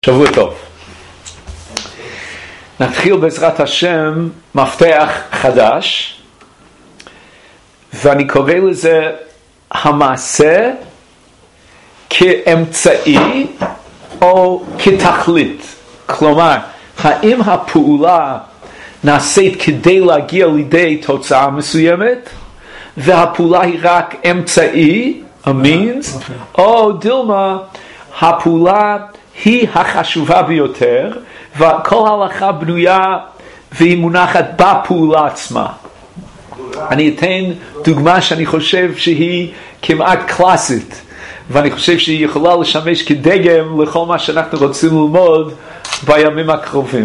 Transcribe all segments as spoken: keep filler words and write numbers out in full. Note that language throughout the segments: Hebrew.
שבוע טוב. נתחיל בעזרת השם מפתח חדש, ואני קורא לזה המעשה כאמצעי או כתכלית. כלומר, האם הפעולה נעשית כדי להגיע לידי תוצאה מסוימת, והפעולה היא רק אמצעי, a means, או דילמה, הפעולה היא החשובה ביותר, וכל ההלכה בנויה והיא מונחת בפעולה עצמה. אני אתן דוגמה שאני חושב שהיא כמעט קלאסית, ואני חושב שהיא יכולה לשמש כדגם לכל מה שאנחנו רוצים ללמוד בימים הקרובים.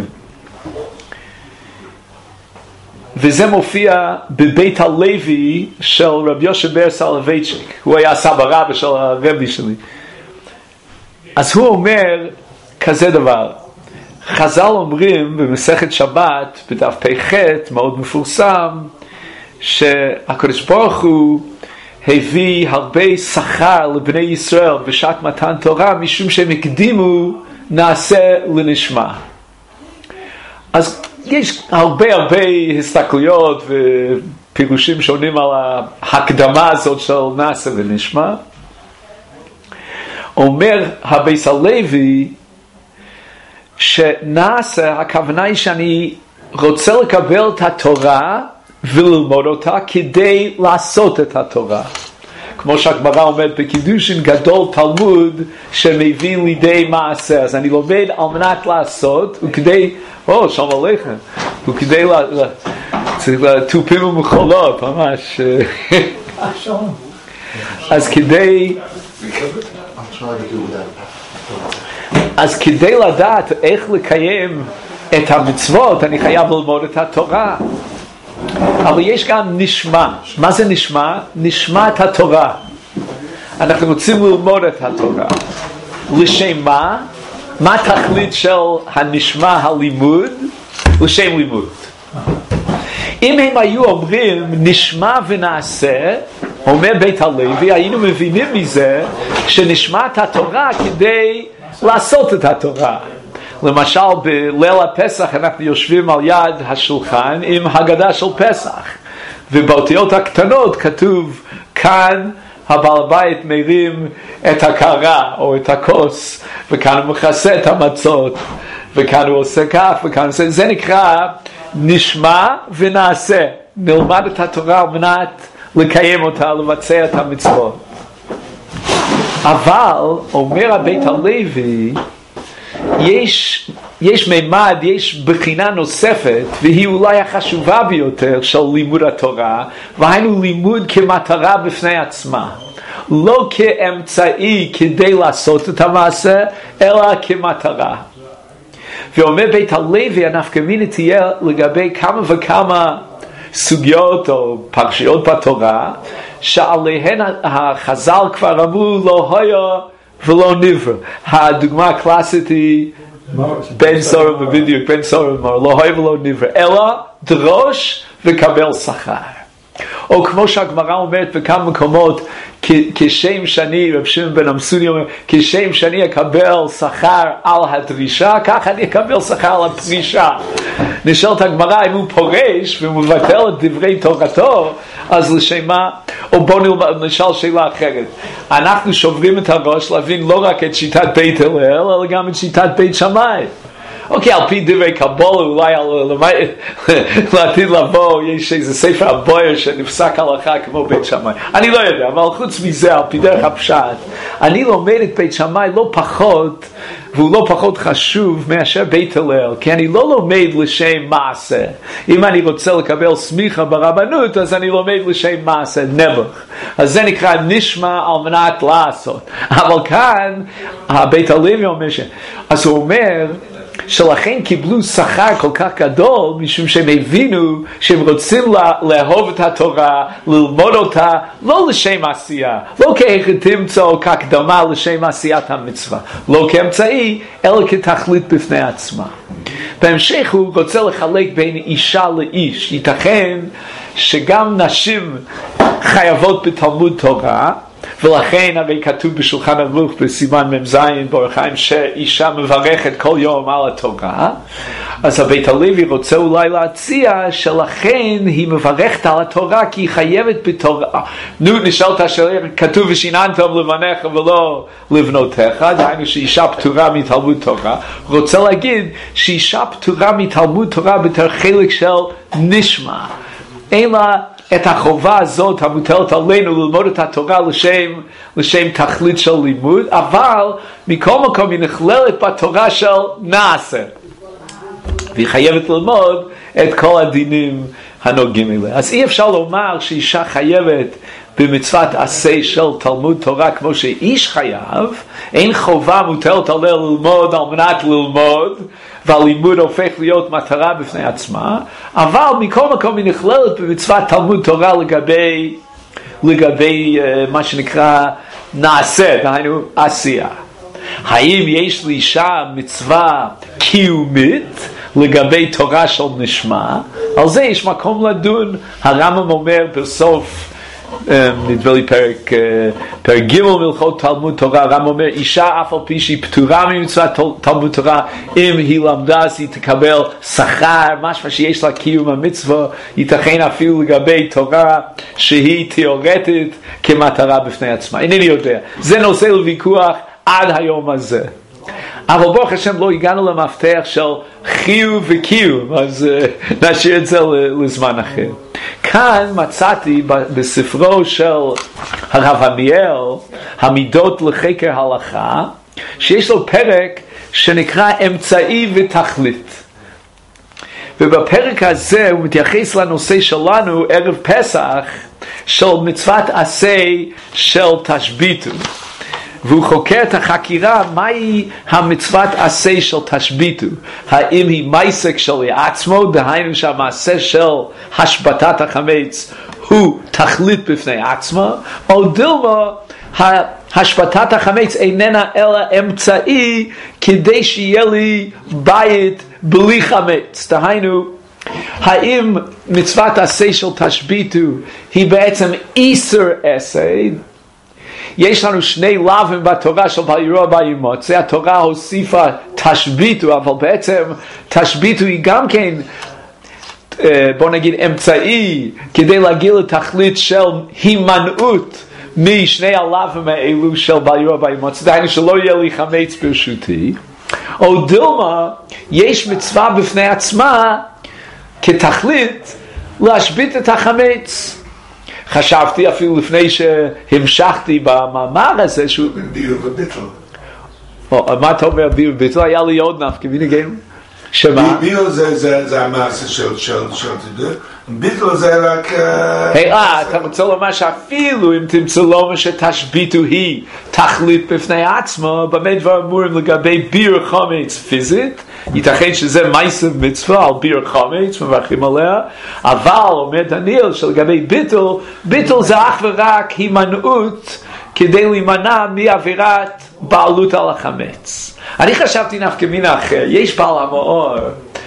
וזה מופיע בבית הלוי של רבי יוסף בר סולובייצ'יק. הוא היה סבא רבא של הרבי שלי. אז הוא אומר כזה דבר, חז"ל אומרים במסכת שבת בדף פ"ח, מאוד מפורסם, שהקדוש ברוך הוא הביא הרבה שכר לבני ישראל בשעת מתן תורה, משום שהם הקדימו נעשה לנשמה. אז יש הרבה הרבה הסתכלויות ופירושים שונים על ההקדמה הזאת של נעשה לנשמה. אומר הבית הלוי שנעשה, הכוונה היא שאני רוצה לקבל את התורה וללמוד אותה כדי לעשות את התורה. כמו שהגמרא אומרת בקידושין, גדול תלמוד שמביא לידי מעשה. אז אני לומד על מנת לעשות, וכדי, או, שלום עליכם, וכדי ל... צריך לתופים ומחולות, ממש. אז כדי... אז כדי לדעת איך לקיים את המצוות, אני חייב ללמוד את התורה. אבל יש גם נשמה. מה זה נשמה? נשמת התורה. אנחנו רוצים ללמוד את התורה. לשם מה? מה התכלית של הנשמה הלימוד? לשם לימוד. אם הם היו אומרים נשמה ונעשה, אומר בית הלוי, היינו מבינים מזה שנשמת התורה כדי לעשות את התורה. למשל בליל הפסח אנחנו יושבים על יד השולחן עם הגדה של פסח, ובאותיות הקטנות כתוב כאן הבעל בית מרים את הקערה או את הכוס, וכאן הוא מכסה את המצות, וכאן הוא עושה כך וכאן הוא עושה. זה נקרא נשמה ונעשה. נלמד את התורה על מנת לקיים אותה, לבצע את המצוות. אבל אומר הבית הלוי, יש, יש מימד, יש בחינה נוספת, והיא אולי החשובה ביותר של לימוד התורה, והיינו לימוד כמטרה בפני עצמה. לא כאמצעי כדי לעשות את המעשה, אלא כמטרה. ואומר בית הלוי, הנפקא מינה תהיה לגבי כמה וכמה סוגיות או פרשיות בתורה, שעליהן החז"ל כבר אמרו לא היה ולא נברא. הדוגמה הקלאסית היא בן סורר, בדיוק בן סורר אמר לא היה ולא נברא, אלא דרוש וקבל שכר. או כמו שהגמרא אומרת בכמה מקומות, כשם שאני, רב שמעון בן עמסוני אומר, כשם שאני אקבל שכר על הדרישה, כך אני אקבל שכר על הפרישה. נשאלת הגמרא אם הוא פורש ומבטל את דברי תורתו, אז לשם מה? או בואו נשאל שאלה אחרת. אנחנו שוברים את הראש להבין לא רק את שיטת בית הלל, אלא גם את שיטת בית שמאי. אוקיי, על פי דברי קבלה, אולי לעתיד לבוא, יש איזה ספר הבויר שנפסק הלכה כמו בית שמאי. אני לא יודע, אבל חוץ מזה, על פי דרך הפשט, אני לומד את בית שמאי לא פחות, והוא לא פחות חשוב מאשר בית הלל, כי אני לא לומד לשם מעשה. אם אני רוצה לקבל סמיכה ברבנות, אז אני לומד לשם מעשה, נבח. אז זה נקרא נשמע על מנת לעשות. אבל כאן, הבית הלוי אומר ש... אז הוא אומר, שלכן קיבלו שכר כל כך גדול, משום שהם הבינו שהם רוצים לאהוב את התורה, ללמוד אותה, לא לשם עשייה, לא כהחלטמצא או כהקדמה לשם עשיית המצווה, לא כאמצעי, אלא כתכלית בפני עצמה. בהמשך הוא רוצה לחלק בין אישה לאיש. ייתכן שגם נשים חייבות בתלמוד תורה, ולכן הרי כתוב בשולחן ערוך בסימן מ"ז באור החיים שאישה מברכת כל יום על התורה. אז הבית הלוי רוצה אולי להציע שלכן היא מברכת על התורה כי היא חייבת בתורה. נו, נשאלת השאלה, כתוב ושיננתם לבניך ולא לבנותיך, דהיינו שאישה פטורה מתלמוד תורה. רוצה להגיד שאישה פטורה מתלמוד תורה בתור חלק של נשמע, אין לה את החובה הזאת המוטלת עלינו ללמוד את התורה לשם, לשם תכלית של לימוד, אבל מכל מקום היא נכללת בתורה של נעשה, והיא חייבת ללמוד את כל הדינים הנוגעים אליה. אז אי אפשר לומר שאישה חייבת במצוות עשה של תלמוד תורה כמו שאיש חייב, אין חובה מוטלת עליה ללמוד על מנת ללמוד, והלימוד הופך להיות מטרה בפני עצמה, אבל מכל מקום היא נכללת במצוות תלמוד תורה לגבי, לגבי uh, מה שנקרא נעשה, דהיינו עשייה. האם יש לאישה מצווה קיומית לגבי תורה של נשמה? על זה יש מקום לדון. הרמב"ם אומר בסוף, נדמה לי פרק, פרק ג' מלכות תלמוד תורה, הרמב"ם אומר אישה אף על פי שהיא פטורה ממצוות תלמוד תורה, אם היא למדה אז היא תקבל שכר, משהו שיש לה קיום המצווה, ייתכן אפילו לגבי תורה שהיא תיאורטית כמטרה בפני עצמה. אינני יודע, זה נושא לוויכוח עד היום הזה. אבל ברוך השם לא הגענו למפתח של חיוב וקיום, אז uh, נשאיר את זה לזמן אחר. כאן מצאתי בספרו של הרב עמיאל, המידות לחקר הלכה, שיש לו פרק שנקרא אמצעי ותכלית. ובפרק הזה הוא מתייחס לנושא שלנו ערב פסח של מצוות עשה של תשביתו. והוא חוקר את החקירה מהי המצוות עשה של תשביתו. האם היא מייסק של עצמו, דהיינו שהמעשה של השבתת החמץ הוא תכלית בפני עצמו, או דילמה השבתת החמץ איננה אלא אמצעי כדי שיהיה לי בית בלי חמץ. דהיינו, האם מצוות עשה של תשביתו היא בעצם איסור עשה? יש לנו שני לאווים בתורה של וירא וימוצא, התורה הוסיפה תשביתו, אבל בעצם תשביתו היא גם כן, בוא נגיד, אמצעי כדי להגיע לתכלית של הימנעות משני הלאווים האלו של וירא וימוצא, דהיינו שלא יהיה לי חמץ ברשותי. או דילמה, יש מצווה בפני עצמה כתכלית להשבית את החמץ. חשבתי אפילו לפני שהמשכתי במאמר הזה שהוא... ביור וביטל. מה אתה אומר ביור וביטל? היה לי עוד נפקא מינה גאים. שמה? ביור זה המעשה של תדעו. ביטל זה רק... אה, אתה רוצה לומר שאפילו אם תמצאו לומר שתשביתו היא תכלית בפני עצמו, במה דבר אמורים לגבי ביור חמץ פיזית? ייתכן שזה מייסב מצווה על ביור חמץ, מברכים עליה, אבל אומר דניאל שלגבי ביטל, ביטל זה אך ורק הימנעות כדי להימנע מעבירת בעלות על החמץ. אני חשבתי נפקא מינה אחר, יש בעל המאור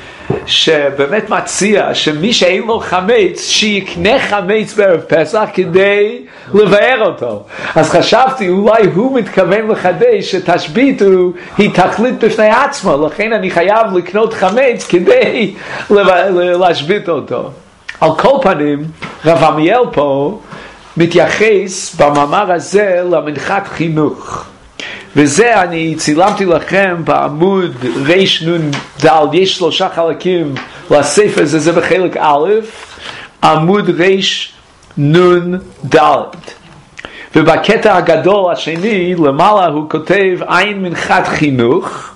שבאמת מציע שמי שאין לו חמץ שיקנה חמץ בערב פסח כדי לבאר אותו. אז חשבתי אולי הוא מתכוון לחדש שתשביתו היא תכלית בפני עצמו, לכן אני חייב לקנות חמץ כדי להשבית אותו. על כל פנים רב עמיאל פה מתייחס במאמר הזה למנחת חינוך, וזה אני צילמתי לכם בעמוד ריש נון דל, יש שלושה חלקים לספר הזה, זה בחלק א', עמוד ריש נון דל, ובקטע הגדול השני למעלה הוא כותב עין מנחת חינוך,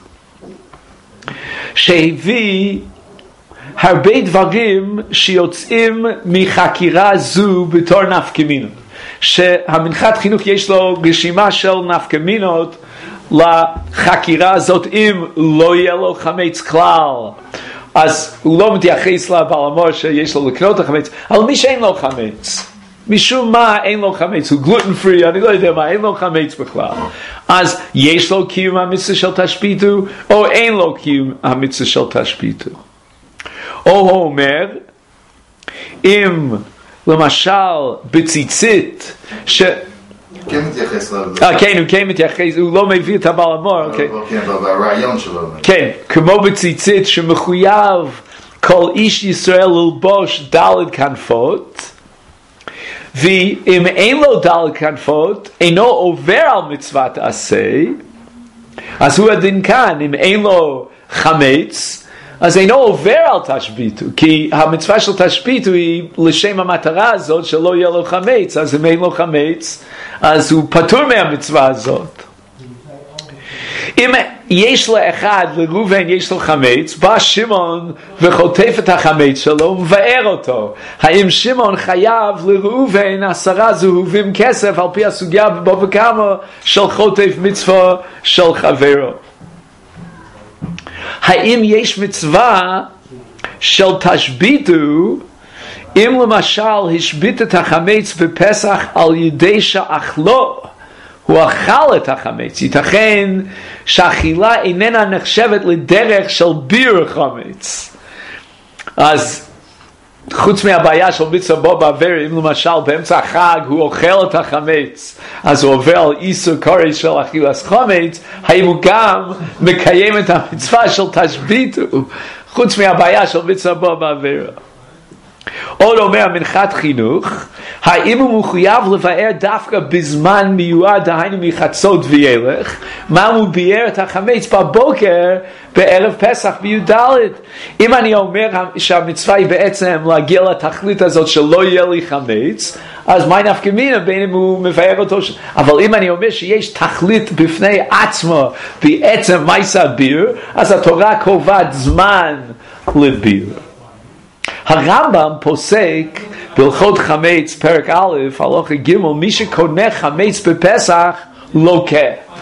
שהביא הרבה דברים שיוצאים מחקירה זו בתור נפקא מינות, שהמנחת חינוך יש לו רשימה של נפקא מינות לחקירה הזאת. אם לא יהיה לו חמץ כלל, אז הוא לא מתייחס לבעל המאור שיש לו לקנות החמץ, אבל מי שאין לו חמץ, משום מה אין לו חמץ, הוא גלוטן פרי, אני לא יודע מה, אין לו חמץ בכלל, אז יש לו קיום המצווה של תשביתו, או אין לו קיום המצווה של תשביתו. או הוא אומר, אם למשל בציצית, ש... כן מתייחס ל... אה, כן, הוא כן מתייחס, הוא לא מביא את הבעל המור, אוקיי. כן, ברעיון שלו. כן, כמו בציצית שמחויב כל איש ישראל ללבוש דלת כנפות, ואם אין לו דלת כנפות, אינו עובר על מצוות עשה, אז הוא הדין כאן, אם אין לו חמץ, אז אינו עובר על תשביתו, כי המצווה של תשביתו היא לשם המטרה הזאת שלא יהיה לו חמץ, אז אם אין לו חמץ, אז הוא פטור מהמצווה הזאת. אם יש לאחד, לראובן יש לו חמץ, בא שמעון וחוטף את החמץ שלו ומבאר אותו. האם שמעון חייב לראובן עשרה זהובים כסף על פי הסוגיה בבא קמא של חוטף מצווה של חברו? האם יש מצווה של תשביתו אם למשל השבית את החמץ בפסח על ידי שאכלו, הוא אכל את החמץ, ייתכן שהאכילה איננה נחשבת לדרך של ביר חמץ. אז חוץ מהבעיה של מצווה בו בעבר, אם למשל באמצע החג הוא אוכל את החמץ, אז הוא עובר על איסור קורא של אכילת חמץ, האם הוא גם מקיים את המצווה של תשביתו, חוץ מהבעיה של מצווה בו בעבר. עוד אומר מנחת חינוך, האם הוא מחויב לבאר דווקא בזמן מיועד, דהיינו מחצות וילך, מה הוא ביאר את החמץ בבוקר בערב פסח בי"ד? אם אני אומר שהמצווה היא בעצם להגיע לתכלית הזאת שלא יהיה לי חמץ, אז מה נפקא מינה בין אם הוא מבאר אותו? אבל אם אני אומר שיש תכלית בפני עצמו בעצם מעשה ביר, אז התורה קובעת זמן לביר. הרמב"ם פוסק בהלכות חמץ פרק א' הלכה ג', מי שקונה חמץ בפסח לוקה.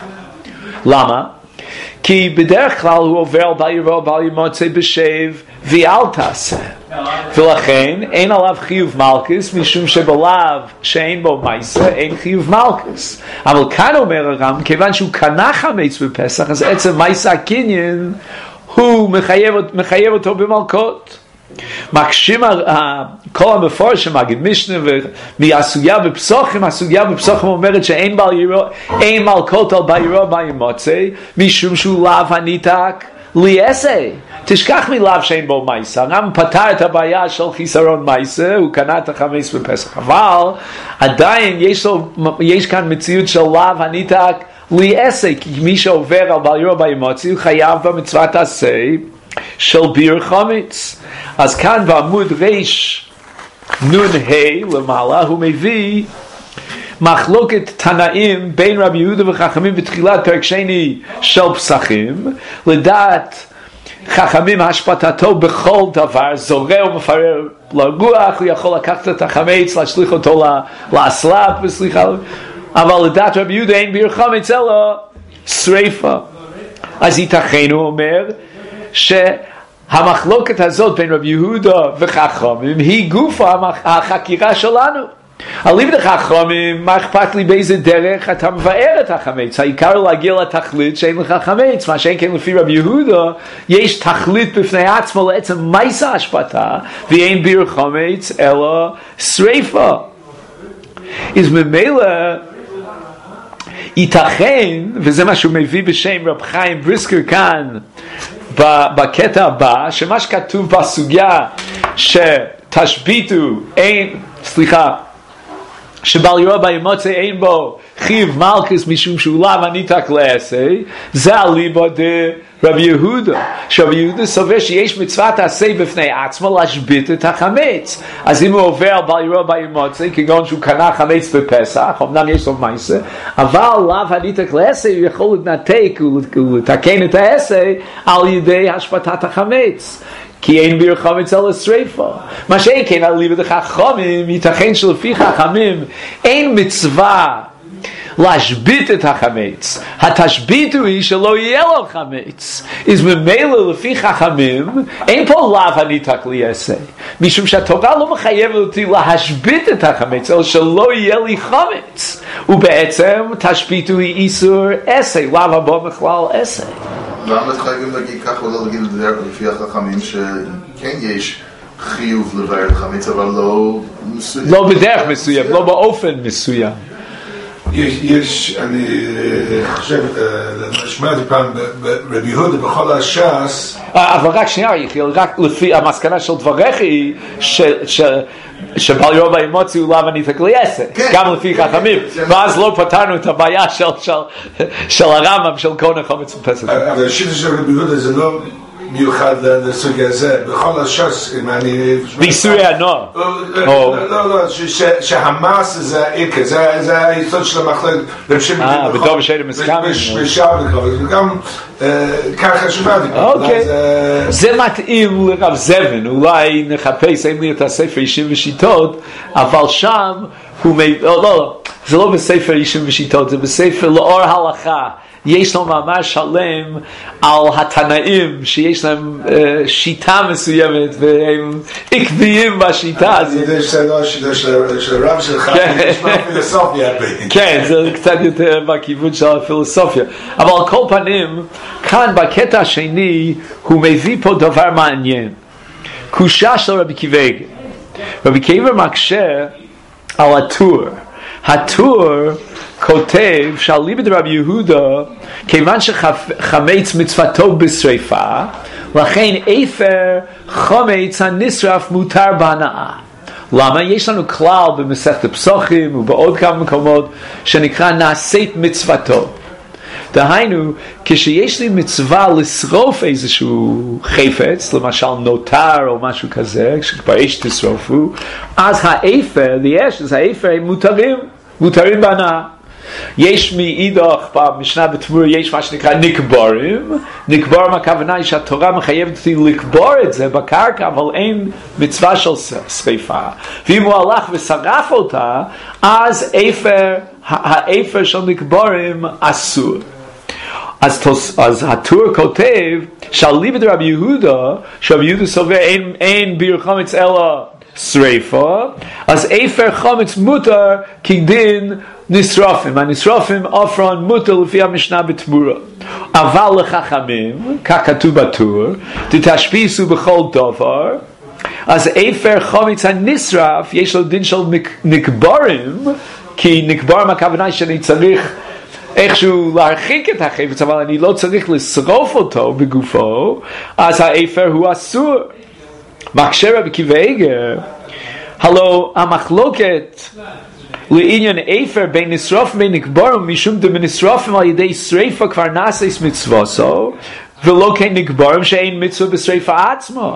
למה? כי בדרך כלל הוא עובר על בל יראה בל ימצא בשב ואל תעשה, ולכן אין עליו חיוב מלכוס, משום שבלאו שאין בו מעשה אין חיוב מלכוס. אבל כאן אומר הרמב"ם, כיוון שהוא קנה חמץ בפסח, אז עצם מעשה הקניין הוא מחייב, מחייב אותו במלכות. מקשים כל המפורשים, מגיד משנה ומהסוגיה בפסוחים, הסוגיה בפסוחים אומרת שאין אין מלכות על בל יראה בל ימצא, משום שהוא לאו הניתק ליעשה. תשכח מלאו שאין בו מייסה. הרמב"ם פתר את הבעיה של חיסרון מייסה, הוא קנה את החמץ בפסח, אבל עדיין יש, לו, יש כאן מציאות של לאו הניתק ליעשה, כי מי שעובר על בל יראה בל ימצא הוא חייב במצוות עשה של ביר חמץ. אז כאן בעמוד ריש נון ה' למעלה הוא מביא מחלוקת תנאים בין רבי יהודה וחכמים בתחילת פרק שני של פסחים. לדעת חכמים השפטתו בכל דבר, זורע ומפרר לרוח, הוא יכול לקחת את החמץ להשליך אותו לאסלאפ וסליחה, אבל לדעת רבי יהודה אין ביר חמץ אלא שריפה. אז ייתכן הוא אומר שהמחלוקת הזאת בין רבי יהודה וחכמים היא גוף החקירה שלנו. אליבא דחכמים, מה אכפת לי באיזה דרך אתה מבאר את החמץ? העיקר להגיע לתכלית שאין לך חמץ. מה שאין כן לפי רבי יהודה, יש תכלית בפני עצמו לעצם מעשה ההשפטה, ואין ביר חמץ אלא שריפה. אז ממילא ייתכן, וזה מה שהוא מביא בשם רב חיים בריסקר כאן בקטע הבא, שמה שכתוב בסוגיה שתשביתו אין, סליחה, שבל יראה בל ימצא אין בו חיוב מלכוס משום שהוא לאו הניתק לעשה, זה אליבא דרבי יהודה, שרבי יהודה סובר שיש מצוות עשה בפני עצמו להשבית את החמץ. אז אם הוא עובר על בל יראה בל ימצא, כגון שהוא קנה חמץ בפסח, אמנם יש לו מעשה, אבל לאו הניתק לעשה, הוא יכול להתנתק ולתקן את העשה על ידי השבתת החמץ, כי אין ביר חמץ אלא שריפה. מה שאין כן אליבא דחכמים, ייתכן שלפי חכמים אין מצווה להשבית את החמץ, התשבית היא שלא יהיה לו חמץ. אז ממילא לפי חכמים אין פה לאו הניתק ליעשה, משום שהתורה לא מחייבת אותי להשבית את החמץ אלא שלא יהיה לי חמץ, ובעצם תשבית היא איסור עשה, לאו הבא בכלל עשה. למה חייבים להגיד כך ולא להגיד לפי החכמים שכן יש חיוב לבאר את החמץ אבל לא מסוים, לא בדרך מסוים, לא באופן מסוים? יש, אני חושב, שמעתי פעם רבי יהודה בכל הש"ס. אבל רק שנייה, יחיל, רק לפי המסקנה של דבריך היא שבעל רוב האמוצי הוא לאו אני תגלי עסק, גם לפי חכמים, ואז לא פתרנו את הבעיה של הרמב"ם של כהן חומץ ופסח. אבל השיטה של רבי יהודה זה לא מיוחד לסוגיה הזה, בכל הש"ס, אם אני... באיסורי הנוער. לא, לא, לא, שהמס זה העיקר, זה היסוד של המחלקת. אה, בדור בשער מסכם. בשער מסכם, וגם ככה שמעתי. אוקיי. זה מתאים לרב זבן, אולי נחפש, אין לי את הספר אישים ושיטות, אבל שם הוא... לא, לא, זה לא בספר אישים ושיטות, זה בספר לאור הלכה. יש לו מאמר שלם על התנאים שיש להם uh, שיטה מסוימת והם עקביים בשיטה הזאת. אני יודע שזה לא השיטה של הרב שלך, זה נשמע פילוסופיה. כן, זה קצת יותר בכיוון של הפילוסופיה. אבל על כל פנים, כאן בקטע השני הוא מביא פה דבר מעניין. קושה של רבי קיבייגר. רבי קיבייגר מקשה על הטור. הטור כותב שאליבא דרבי יהודה, כיוון שחמץ מצוותו בשריפה, לכן אפר חמץ הנשרף מותר בהנאה. למה? יש לנו כלל במסכת פסוחים ובעוד כמה מקומות שנקרא נעשית מצוותו. דהיינו, כשיש לי מצווה לשרוף איזשהו חפץ, למשל נותר או משהו כזה, כשכבר יש תשרופו, אז האפר, יש, אז האפר הם מותרים, מותרים בהנאה. יש מאידך במשנה בתמורה יש מה שנקרא נקבורים. נקבורים הכוונה היא שהתורה מחייבת אותי לקבור את זה בקרקע, אבל אין מצווה של שריפה, ואם הוא הלך ושרף אותה אז אפר, האפר של נקבורים אסור. אז, אז הטור כותב שאליבא דרבי יהודה, שרבי יהודה סובר אין, אין ביר חמץ אלא שריפה, אז אפר חמץ מותר כדין נשרופים. הנשרופים עפרון מותר לפי המשנה בתמורה. אבל לחכמים, כך כתוב בטור, תתשפיסו בכל דבר, אז אפר חמץ הנשרף יש לו דין של נקבורים, כי נקבורים הכוונה היא שאני צריך איכשהו להרחיק את החפץ, אבל אני לא צריך לשרוף אותו בגופו, אז האפר הוא אסור. מקשה רבי קיבייגר, הלו המחלוקת לעניין אפר בין נשרוף ובין נקבורים, משום דמנשרופים על ידי שריפה כבר נעשית מצוותו, ולא כן נקבורים שאין מצווה בשריפה עצמו.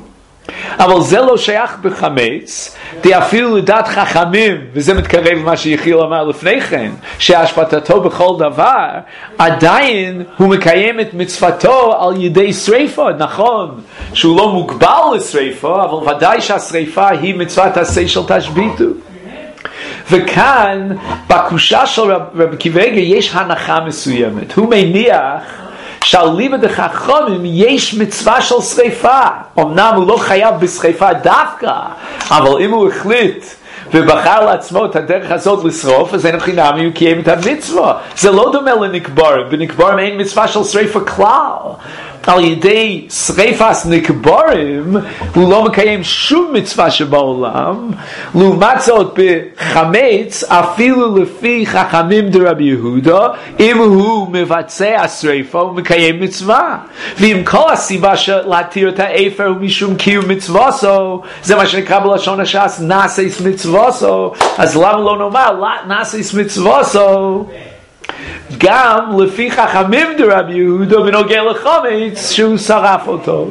אבל זה לא שייך בחמץ, די אפילו לדעת חכמים, וזה מתקרב למה שיחיל אמר לפני כן, שהשפטתו בכל דבר, עדיין הוא מקיים את מצוותו על ידי שריפה. נכון שהוא לא מוגבל לשריפה, אבל ודאי שהשריפה היא מצוות עשה של תשביתו. וכאן בקושה של רב, רב קיבייגר יש הנחה מסוימת. הוא מניח שאליבא דחכמים יש מצווה של שריפה. אמנם הוא לא חייב בשריפה דווקא, אבל אם הוא החליט ובחר לעצמו את הדרך הזאת לשרוף, אז אין חינמי הוא קיים את המצווה. זה לא דומה לנקבורים. בנקבורים אין מצווה של שריפה כלל. על ידי שריפת נקבורים הוא לא מקיים שום מצווה שבעולם. לעומת זאת בחמץ, אפילו לפי חכמים דרבי יהודה, אם הוא מבצע שריפה הוא מקיים מצווה. ואם כל הסיבה של להתיר את האפר הוא משום קיום מצווסו, זה מה שנקרא בלשון הש"ס נעשית מצווסו, אז למה לא נאמר נעשית מצווסו גם לפי חכמים דרבי יהודה בנוגע לחמץ שהוא שרף אותו.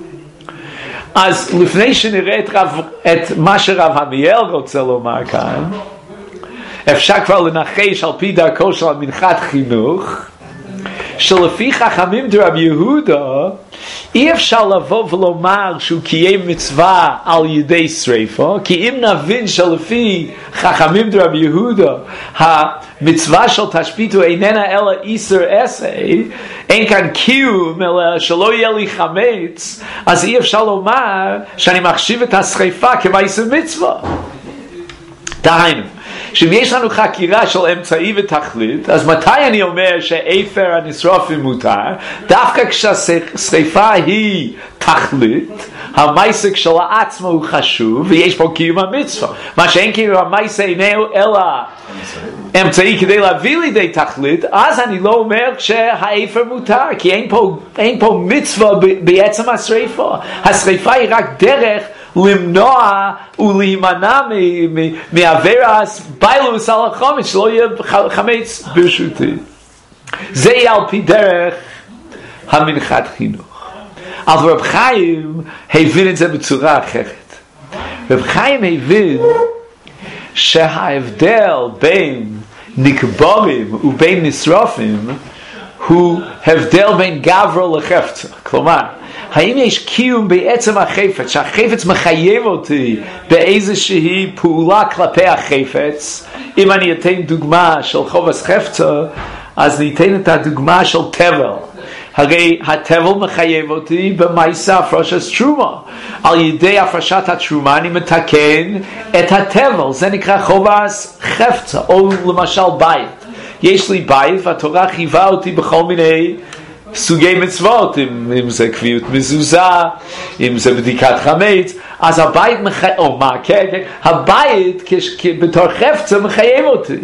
אז לפני שנראה את, רב, את מה שרב עמיאל רוצה לומר כאן, אפשר כבר לנחש על פי דרכו של מנחת חינוך, שלפי חכמים דרבי יהודה אי אפשר לבוא ולומר שהוא קיים מצווה על ידי שריפה, כי אם נבין שלפי חכמים דרבי יהודה המצווה של תשביתו איננה אלא איסור עשה, אין כאן קיום אלא שלא יהיה לי חמץ, אז אי אפשר לומר שאני מחשיב את השריפה כמעשה מצווה. דהיינו, שאם יש לנו חקירה של אמצעי ותכלית, אז מתי אני אומר שאפר הנשרופים מותר? דווקא כשהשריפה היא תכלית, המייסה כשלעצמו הוא חשוב, ויש פה קיום המצווה. מה שאין קיום המייסה איננו אלא אמצעי כדי להביא לידי תכלית, אז אני לא אומר שהאפר מותר, כי אין פה, אין פה מצווה בעצם השריפה. השריפה היא רק דרך למנוע ולהימנע מעבירת ביילוס על החומץ, שלא יהיה חמץ ברשותי. זה יהיה על פי דרך המנחת חינוך. אבל רב חיים הבין את זה בצורה אחרת. רב חיים הבין שההבדל בין נקבורים ובין נשרופים הוא הבדל בין גברו לחפצה. כלומר, האם יש קיום בעצם החפץ, שהחפץ מחייב אותי באיזושהי פעולה כלפי החפץ? אם אני אתן דוגמה של חובס חפצה, אז ניתן את הדוגמה של טבל. הרי הטבל מחייב אותי במעשה הפרשת תרומה. על ידי הפרשת התרומה אני מתקן את הטבל. זה נקרא חובס חפצה. או למשל בית. יש לי בית והתורה חייבה אותי בכל מיני סוגי מצוות, אם, אם זה קביעות מזוזה, אם זה בדיקת חמץ, אז הבית מחייב, או מה, כן, כן, הבית כש, כ, בתור חפצה מחייב אותי.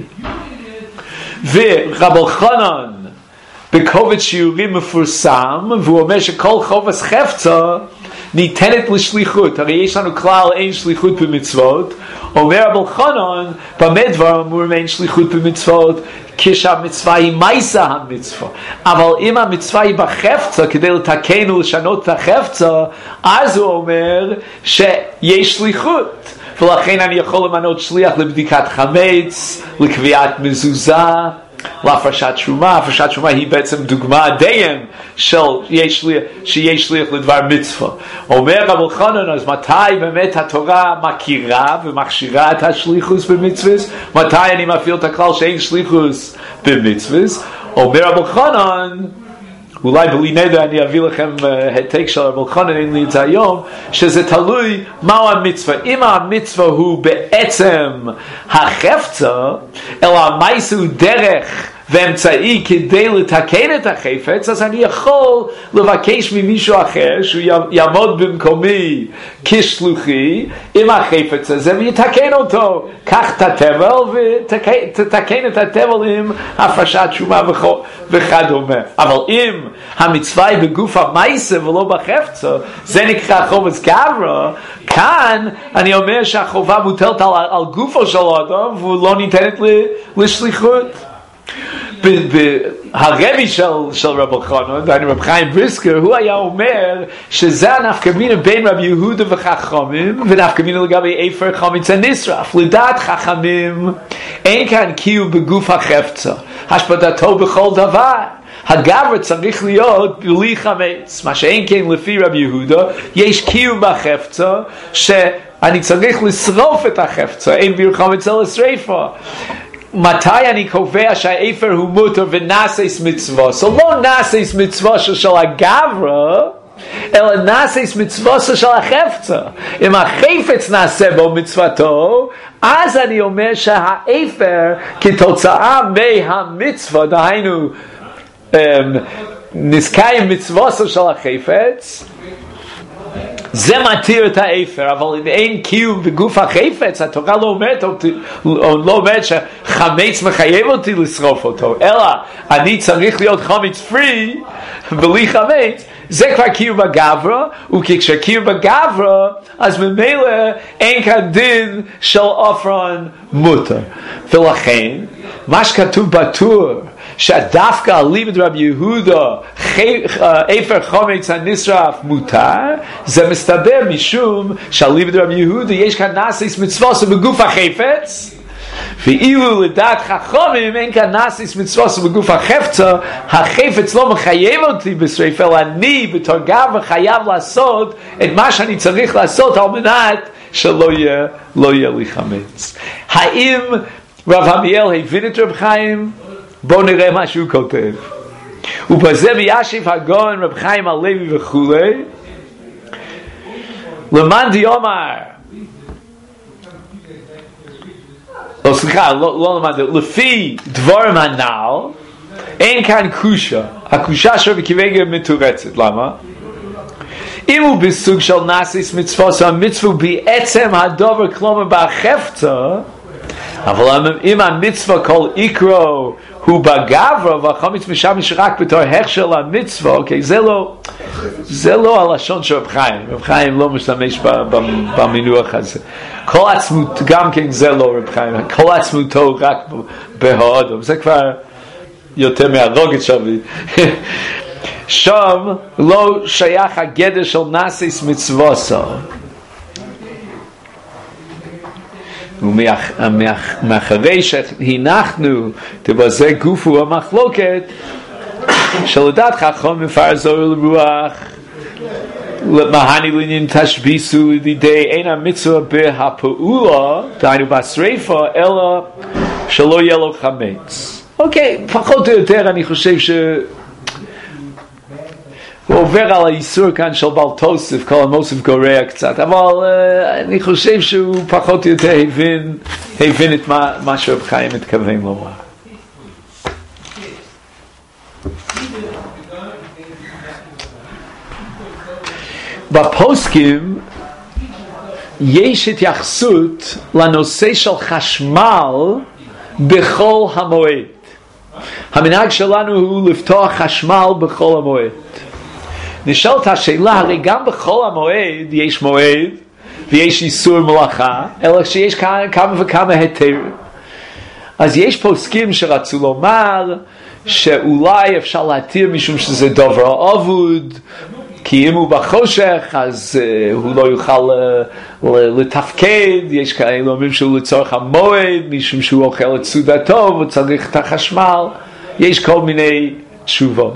ורב אלחנן בקובץ שיעורים מפורסם, והוא אומר שכל חובס חפצה ניתנת לשליחות. הרי יש לנו כלל אין שליחות במצוות. אומר רב אלחנן, במה דבר אמורים אין שליחות במצוות? כשהמצווה היא מייסה המצווה. אבל אם המצווה היא בחפצה, כדי לתקן ולשנות את החפצה, אז הוא אומר שיש שליחות. ולכן אני יכול למנות שליח לבדיקת חמץ, לקביעת מזוזה, להפרשת תרומה. הפרשת תרומה היא בעצם דוגמה דיים של שיש שליח, שיש שליח לדבר מצווה. אומר רב אלחנן, אז מתי באמת התורה מכירה ומכשירה את השליחוס במצווה? מתי אני מפעיל את הכלל שאין שליחוס במצווה? אומר רב אלחנן, אולי בלי נדר אני אביא לכם העתק של רב אלחנן, אין לי את זה היום, שזה תלוי מהו המצווה. אם המצווה הוא בעצם החפצה, אלא המעשה הוא דרך ואמצעי כדי לתקן את החפץ, אז אני יכול לבקש ממישהו אחר שהוא יעמוד במקומי כשלוחי עם החפץ הזה ויתקן אותו. קח את הטבל ותתקן את הטבל עם הפרשת תרומה וכדומה. אבל אם המצווה היא בגוף המעשה ולא בחפצה, זה נקרא חובס גברא. כאן אני אומר שהחובה מוטלת על, על גופו של האדם והוא לא ניתנת לשליחות. הרבי של, של רב אלחנן, רב חיים בריסקר, הוא היה אומר שזה הנפקא מינה בין רב יהודה וחכמים, ונפקא מינה לגבי אפר חמץ הנשרף. לדעת חכמים אין כאן קיום בגוף החפצה, השפעתו בכל דבר. הגבר צריך להיות בלי חמץ, מה שאין כן לפי רב יהודה, יש קיום בחפצה שאני צריך לשרוף את החפצה, אין ביר חמץ אלא שריפה. מתי אני קובע שהאפר הוא מותר ונעשית מצווה? So לא נעשית מצווה של הגברא, אלא נעשית מצווה של החפצה. אם החפץ נעשה בו מצוותו, אז אני אומר שהאפר כתוצאה מהמצווה, דהיינו נזכאים מצווה של החפץ, זה מתיר את האפר. אבל אם אין קיום בגוף החפץ, התורה לא אומרת, לא אומרת שחמץ מחייב אותי לשרוף אותו, אלא אני צריך להיות חמץ פרי בלי חמץ. זה כבר קיום בגברא, וכשקיום בגברא אז ממילא אין כאן דין של עפרון מותר. ולכן מה שכתוב בטור שדווקא על לימוד רב יהודה אפר חמץ הנשרף מותר, זה מסתבר משום שעל לימוד רב יהודה יש כאן נעשית מצווה בגוף החפץ, ואילו לדעת חכמים אין כאן נעשית מצווה בגוף החפצה. החפץ לא מחייב אותי בשריפה, אלא אני בתור גבר חייב לעשות את מה שאני צריך לעשות על מנת שלא יהיה, לא יהיה לי חמץ. האם רב עמיאל הבין את רב חיים? בואו נראה מה שהוא כותב. ובזה בישיב הגאון רב חיים הלוי וכולי, למאן דיומר, לא סליחה, לא, לא למאן, לפי דבורם הנ"ל, אין כאן קושה. הקושה שלו בכיוון מתורצת. למה? אם הוא בסוג של נאסיס מצווה, so המצווה הוא בעצם הדובר כלומר בחפצה, אבל אם המצווה כל עיקרו הוא בגברו, והחומץ משמש רק בתור הכשר למצווה, אוקיי, זה לא, זה לא הלשון של רב חיים. רב חיים לא משתמש במינוח הזה. כל עצמות, גם כן זה לא רב חיים, כל עצמותו רק בהודו, זה כבר יותר מהרוגת שלי. שם לא שייך הגדר של נאסיס מצווסו. ומאחרי שהנחנו תבזה גופו המחלוקת שלדעת חכם מפר זור לרוח מהני לעניין תשביסו לידי אין המצווה בהפעולה דהיינו בשריפה אלא שלא יהיה לו חמץ. אוקיי, פחות או יותר אני חושב ש הוא עובר על האיסור כאן של בל תוסף, כל המוסף גורע קצת, אבל uh, אני חושב שהוא פחות או יותר הבין, הבין את מה, מה שרב חיים מתכוון לומר. בפוסקים יש התייחסות לנושא של חשמל בכל המועד. המנהג שלנו הוא לפתוח חשמל בכל המועד. נשאלת השאלה, הרי גם בכל המועד יש מועד ויש איסור מלאכה, אלא שיש כמה וכמה היתרים. אז יש פוסקים שרצו לומר שאולי אפשר להתיר משום שזה דבר אבוד, כי אם הוא בחושך אז uh, הוא לא יוכל uh, לתפקד. יש כאלה אומרים שהוא לצורך המועד משום שהוא אוכל את סעודתו וצריך את החשמל. יש כל מיני תשובות,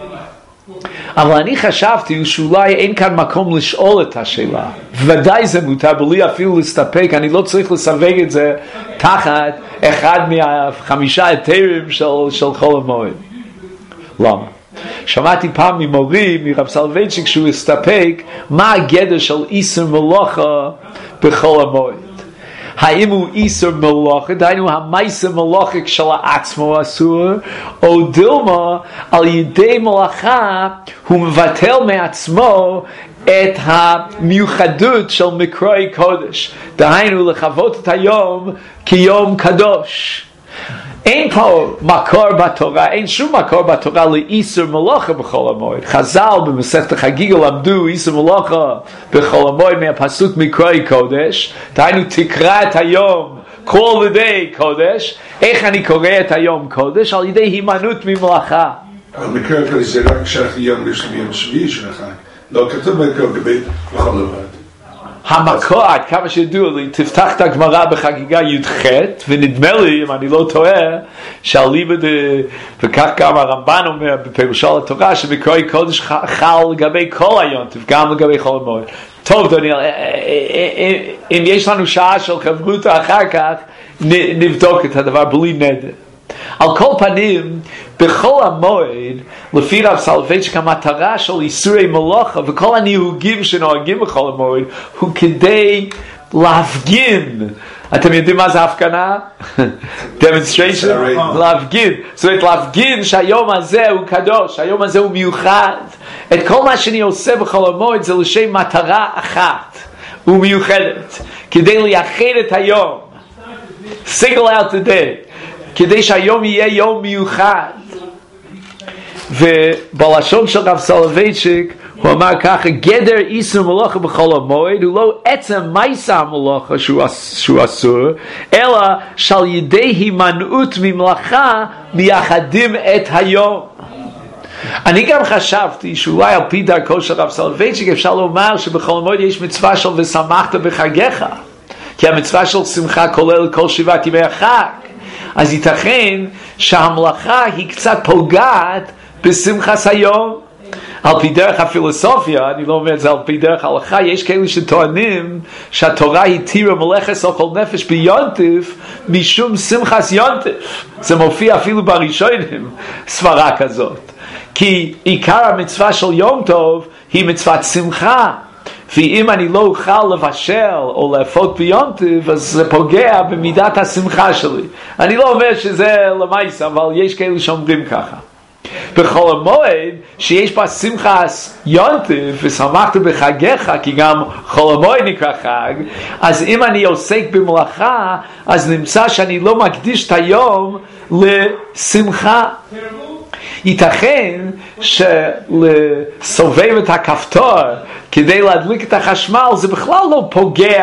אבל אני חשבתי שאולי אין כאן מקום לשאול את השאלה. ודאי זה מותר בלי אפילו להסתפק, אני לא צריך לסווג את זה תחת אחד מהחמישה היתרים של, של חול המועד. למה? שמעתי פעם ממורי, מרב סולובייצ'יק, שהוא הסתפק מה הגדר של איסור מלאכה בחול המועד. האם הוא איסור מלאכה, דהיינו המעשה מלאכה כשלעצמו אסור, או דילמה על ידי מלאכה הוא מבטל מעצמו את המיוחדות של מקראי קודש, דהיינו לחוות את היום כיום קדוש. אין פה מקור בתורה, אין שום מקור בתורה לאיסור מלאכה בחול המועד. חז"ל במסכת חגיגה למדו איסור מלאכה בחול המועד מהפסוק מקראי קודש, דהיינו תקרא את היום כל ידי קודש. איך אני קורא את היום קודש? על ידי הימנעות ממלאכה. אבל מקראי קודש זה רק שייך ליום שביעי של החג, לא כתוב מקראי קודש בחול המועד. המקור, עד כמה שידוע לי, תפתח את הגמרא בחגיגה י"ח, ונדמה לי, אם אני לא טועה, שאליבא ד... וכך גם הרמב"ן אומר בפירושו על התורה, שמקראי קודש חל לגבי כל היונטף, גם לגבי חול המועד. טוב, דניאל, אם יש לנו שעה של חברותא אחר כך, נבדוק את הדבר בלי נדר. על כל פנים, בכל המועד, לפי רב סולובייצ'יק, המטרה של איסורי מלאכה וכל הנהוגים שנוהגים בכל המועד הוא כדי להפגין. אתם יודעים מה זה הפגנה? demonstration? להפגין. זאת אומרת, להפגין שהיום הזה הוא קדוש, היום הזה הוא מיוחד. את כל מה שאני עושה בכל המועד זה לשם מטרה אחת ומיוחדת, כדי לייחד את היום. single out the day. כדי שהיום יהיה יום מיוחד. ובלשון של רב סולובייצ'יק הוא אמר ככה, גדר איסור מלאכה בכל המועד הוא לא עצם מעשה המלאכה שהוא, שהוא אסור, אלא שעל ידי הימנעות ממלאכה מייחדים את היום. אני גם חשבתי שאולי על פי דרכו של רב סולובייצ'יק אפשר לומר שבכל המועד יש מצווה של ושמחת בחגיך, כי המצווה של שמחה כולל כל שבעת ימי החג. אז ייתכן שהמלאכה היא קצת פוגעת בשמחת היום. על פי דרך הפילוסופיה, אני לא אומר את זה על פי דרך ההלכה, יש כאלה שטוענים שהתורה התירה מלאכת אוכל נפש ביונטף משום שמחת יונטף. זה מופיע אפילו בראשונים, סברה כזאת. כי עיקר המצווה של יום טוב היא מצוות שמחה. ואם אני לא אוכל לבשל או להפות ביונטף, אז זה פוגע במידת השמחה שלי. אני לא אומר שזה למעשה, אבל יש כאלה שאומרים ככה. בכל המועד שיש בה שמחס יונטף ושמחת בחגיך, כי גם חול המועד נקרא חג, אז אם אני עוסק במלאכה, אז נמצא שאני לא מקדיש את היום לשמחה. ייתכן שלסובב את הכפתור כדי להדליק את החשמל זה בכלל לא פוגע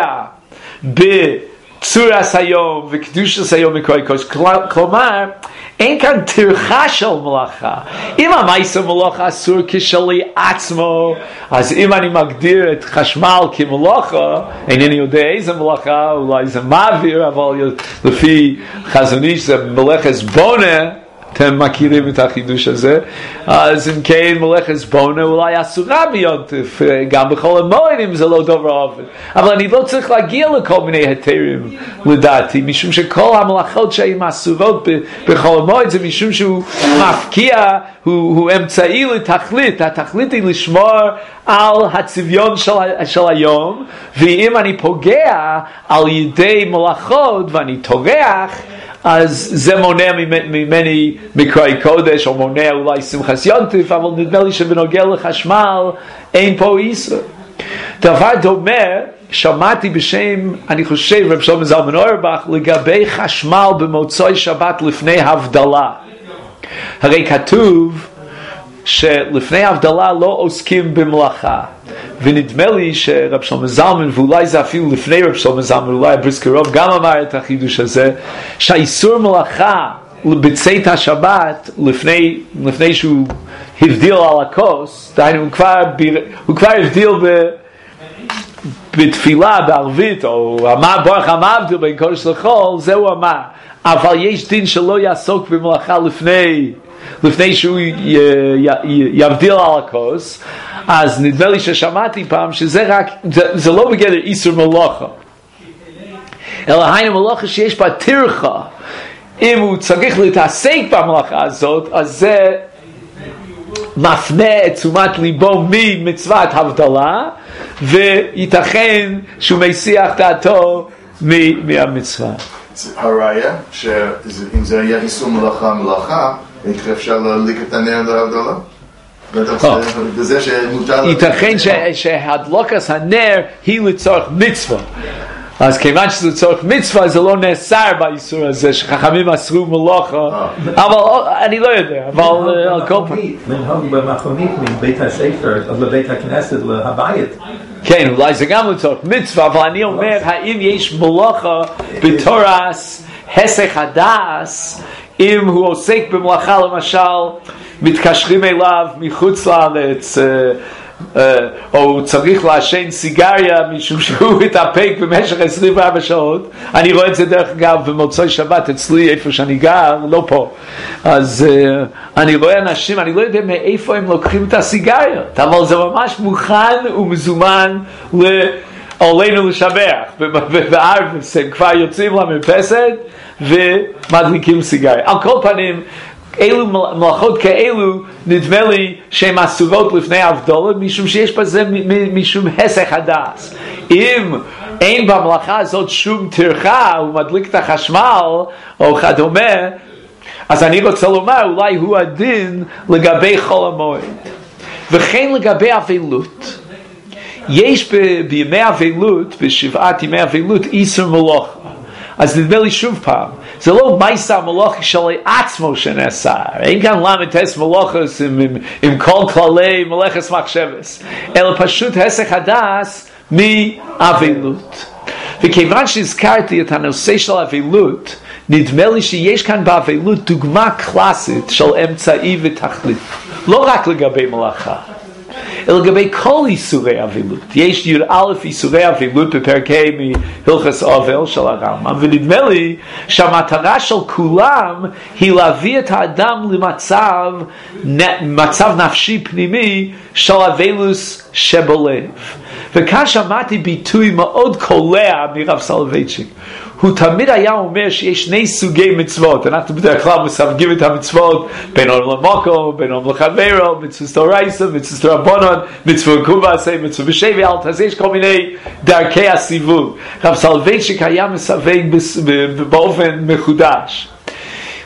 בצורס היום וקדושת היום מקורי קודש. כלומר, אין כאן טרחה של מלאכה. אם המעשה מלאכה אסור כשלי עצמו, אז אם אני מגדיר את חשמל כמלאכה, אינני יודע איזה מלאכה, אולי זה מעביר, אבל לפי חזון איש זה מלאכת בונה, אתם מכירים את החידוש הזה, אז אם כן מלאכת בונה אולי אסורה ביונטף, גם בכל המועדים זה לא דבר עובד. אבל אני לא צריך להגיע לכל מיני היתרים לדעתי, משום שכל המלאכות שהן אסורות בכל המועד זה משום שהוא מפקיע, הוא, הוא אמצעי לתכלית, התכלית היא לשמור על הצביון של, של היום, ואם אני פוגע על ידי מלאכות ואני טורח, אז זה מונע ממני מקראי קודש, או מונע אולי שמחת יונטף, אבל נדמה לי שבנוגע לחשמל אין פה איסור. דבר דומה שמעתי בשם, אני חושב, רב שלמה זלמן אוירבך, לגבי חשמל במוצאי שבת לפני הבדלה. הרי כתוב שלפני הבדלה לא עוסקים במלאכה, ונדמה לי שרב שלמה זלמן, ואולי זה אפילו לפני רב שלמה זלמן, אולי הבריסקרוב גם אמר את החידוש הזה, שהאיסור מלאכה בצאת השבת לפני, לפני שהוא הבדיל על הכוס, דהיינו הוא כבר, הוא כבר הבדיל ב, בתפילה בערבית, או אמר בורך המבדיל בין קודש לחול, זהו אמר, אבל יש דין שלא יעסוק במלאכה לפני לפני שהוא יבדיל על הכוס. אז נדמה לי ששמעתי פעם שזה רק, זה, זה לא בגדר איסור מלאכה, אלא היינו מלאכה שיש בה טרחה. אם הוא צריך להתעסק במלאכה הזאת, אז זה מפנה את תשומת ליבו ממצוות הבדלה, וייתכן שהוא מסיח דעתו מהמצווה. הראיה, שאם זה היה איסור מלאכה מלאכה, איך אפשר להדליק את הנר להבדלה? בזה שמותר... ייתכן שהדלוקת הנר היא לצורך מצווה. אז כיוון שזה לצורך מצווה, זה לא נאסר באיסור הזה, שחכמים אסרו מלאכה. אבל אני לא יודע, אבל על כל פעם. לנהוג במכונית מבית הספר לבית הכנסת להבית. כן, אולי זה גם לצורך מצווה, אבל אני אומר, האם יש מלאכה בתורס הסח הדס, אם הוא עוסק במלאכה, למשל, מתקשרים אליו מחוץ לארץ, או צריך לעשן סיגריה משום שהוא התאפק במשך עשרים וארבע שעות. אני רואה את זה דרך אגב במוצאי שבת אצלי איפה שאני גר, לא פה, אז אני רואה אנשים, אני לא יודע מאיפה הם לוקחים את הסיגריות, אבל זה ממש מוכן ומזומן עלינו לשבח. ובערב הם כבר יוצאים למרפסת ומדליקים סיגריה. על כל פנים, אילו מלאכות כאלו נדמה לי שהן אסורות לפני הבדלה, משום שיש בזה משום הסח הדס. אם אין במלאכה הזאת שום טרחה, הוא מדליק את החשמל או כדומה, אז אני רוצה לומר, אולי הוא הדין לגבי חול המועד. וכן לגבי אבלות, יש בימי אבלות, בשבעת ימי אבלות, איסור מלאכה. אז נדמה לי שוב פעם, זה לא מייסה מלאכה של עצמו שנאסר, אין כאן למתס מלאכס עם, עם, עם כל כללי מלאכס מחשבס, אלא פשוט הסח הדס מאבלות. וכיוון שהזכרתי את הנושא של אבלות, נדמה לי שיש כאן באבלות דוגמה קלאסית של אמצעי ותכלית, לא רק לגבי מלאכה, אלא לגבי כל איסורי אבלות. יש י' א' איסורי אבלות בפרק ה' מהלכות אבל של הרמב"ם, ונדמה לי שהמטרה של כולם היא להביא את האדם למצב מצב נפשי פנימי של אבלות שבלב. וכאן שמעתי ביטוי מאוד קולע מרב סולובייצ'יק. הוא תמיד היה אומר שיש שני סוגי מצוות. אנחנו בדרך כלל מסווגים את המצוות בין אור למקום, בין אור לחברו, מצוות דאורייתא, מצוות דרבנן, מצוות קומעשה, מצוות בשבי, אז יש כל מיני דרכי הסיווג. רב סולובייצ'יק היה מסווג באופן מחודש.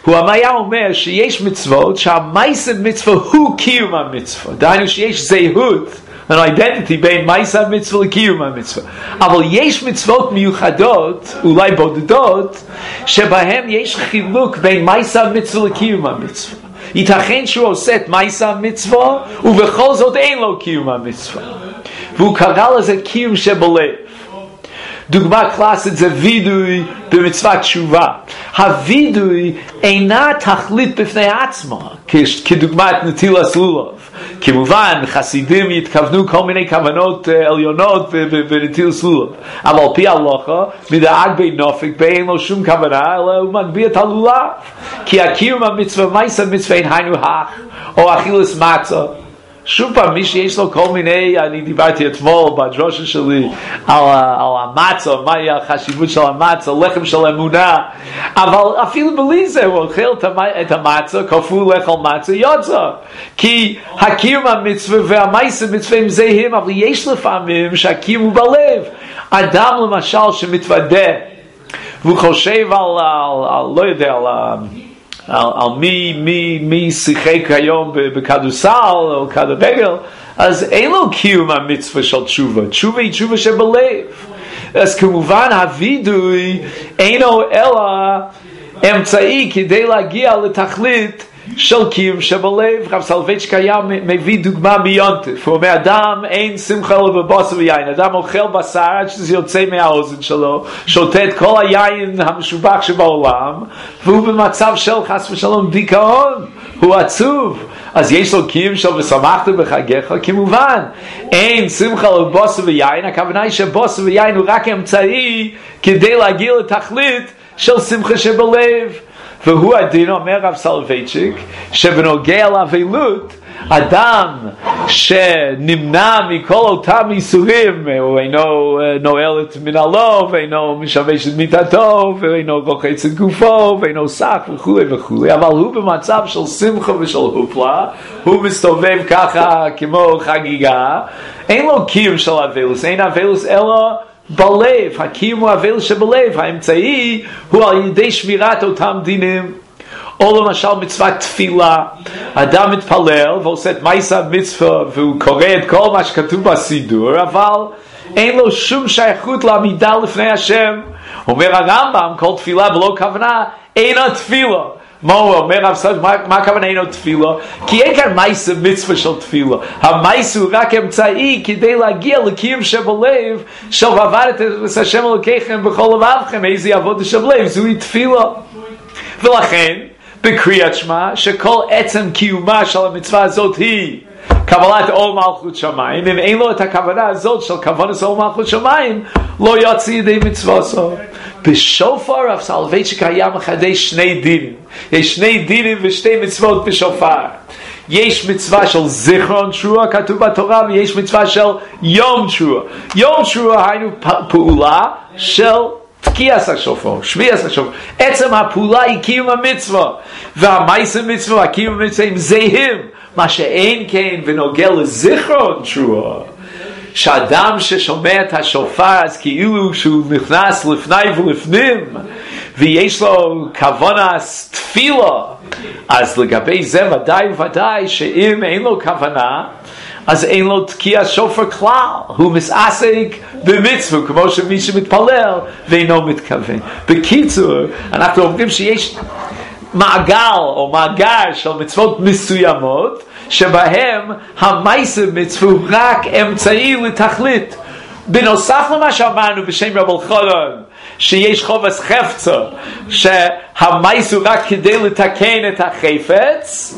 הוא היה אומר שיש מצוות שהמייסה מצווה הוא קיום המצווה, דהיינו שיש זהות an identity בין מייסה המצווה לקיום המצווה, אבל יש מצוות מיוחדות אולי בודדות שבהם יש חילוק בין מייסה המצווה לקיום המצווה. ייתכן שהוא עושה את מייסה המצווה ובכל זאת אין לו קיום המצווה, והוא קרא לזה קיום שבלב. דוגמה קלאסית זה וידוי במצוות תשובה. הוידוי אינה תכלית בפני עצמה, כדוגמת נטילת לולב. כמובן חסידים יתכוונו כל מיני כוונות עליונות בנטילת לולב, אבל על פי ההלכה מדאג בין נופק ואין לו שום כוונה אלא הוא מגביה את הלולב, כי הקיום המצווה מייסה מצווה אין היינו הך או אכילת מצה. שוב פעם, מי שיש לו כל מיני, אני דיברתי אתמול בדרושה שלי על, על המצה, מהי החשיבות של המצה, לחם של אמונה, אבל אפילו בלי זה הוא אוכל את המצה, כפול לאכול מצה, יוצא. כי הקיום המצווה והמייסה מצווה הם זהים, אבל יש לפעמים שהקיום הוא בלב. אדם למשל שמתוודה, והוא חושב על, על, על לא יודע, על... על, על מי, מי, מי שיחק היום בכדורסל או כדורגל, אז אין לו קיום המצווה של תשובה. תשובה היא תשובה שבלב. אז כמובן הוידוי אינו אלא אמצעי כדי להגיע לתכלית של קיום שבלב. רב סולובייצ'יק היה מביא דוגמה מיונטף. הוא אומר, אדם אין שמחה לו בבשר ויין. אדם אוכל בשר עד שזה יוצא מהאוזן שלו, שותה את כל היין המשובח שבעולם, והוא במצב של חס ושלום דיכאון. הוא עצוב. אז יש לו קיום של ושמחת בחגיך. כמובן, אין שמחה לו בבשר ויין. הכוונה היא שבשר ויין הוא רק אמצעי כדי להגיע לתכלית של שמחה שבלב. והוא הדין, אומר רב סולובייצ'יק, שבנוגע לאבלות, אדם שנמנע מכל אותם איסורים, הוא אינו נועל את מנהלו, ואינו משבש את מיטתו, ואינו רוחץ את גופו, ואינו סח וכו' וכו', אבל הוא במצב של שמחה ושל הופלה, הוא מסתובב ככה כמו חגיגה, אין לו קיום של אבלות, אין אבלות אלא בלב. הקיום הוא הבל שבלב. האמצעי הוא על ידי שמירת אותם דינים. או למשל מצוות תפילה, אדם מתפלל ועושה את מייסה מצווה והוא קורא את כל מה שכתוב בסידור, אבל אין לו שום שייכות לעמידה לפני השם. אומר הרמב"ם, כל תפילה ולא כוונה אינה תפילה. מה הוא אומר? מה, מה הכוונה אינו תפילה? כי אין כאן מייסה מצווה של תפילה. המייסה הוא רק אמצעי כדי להגיע לקיום שבלב, של ועבדת את השם אלוקיכם בכל לבבכם, איזה עבודה שבלב, זוהי תפילה. ולכן, בקריאת שמע, שכל עצם קיומה של המצווה הזאת היא קבלת עול מלכות שמיים, אם אין לו את הכוונה הזאת של כוונת עול מלכות שמיים, לא יוצא ידי מצווה זו. בשופר רב סולובייצ'יק היה מחדש שני דינים. יש שני דינים ושתי מצוות בשופר. יש מצווה של זיכרון תרועה כתוב בתורה, ויש מצווה של יום תרועה. יום תרועה היינו פעולה של תקיעת השופר, שמיעת השופר. עצם הפעולה היא קיום המצווה, והמייסה מצווה, הקיום המצווה הם זהים. מה שאין כן ונוגע לזיכרון תרועה, שאדם ששומע את השופר אז כאילו שהוא נכנס לפני ולפנים ויש לו כוונה תפילה, אז לגבי זה ודאי וודאי שאם אין לו כוונה אז אין לו תקיע שופר כלל, הוא מתעסק במצווה כמו שמי שמתפלל ואינו מתכוון. בקיצור, אנחנו אומרים שיש מעגל או מאגר של מצוות מסוימות שבהם המייסה מצווה הוא רק אמצעי לתכלית. בנוסף למה שאמרנו בשם רב אלחנן שיש חובס חפצה שהמייסה הוא רק כדי לתקן את החפץ,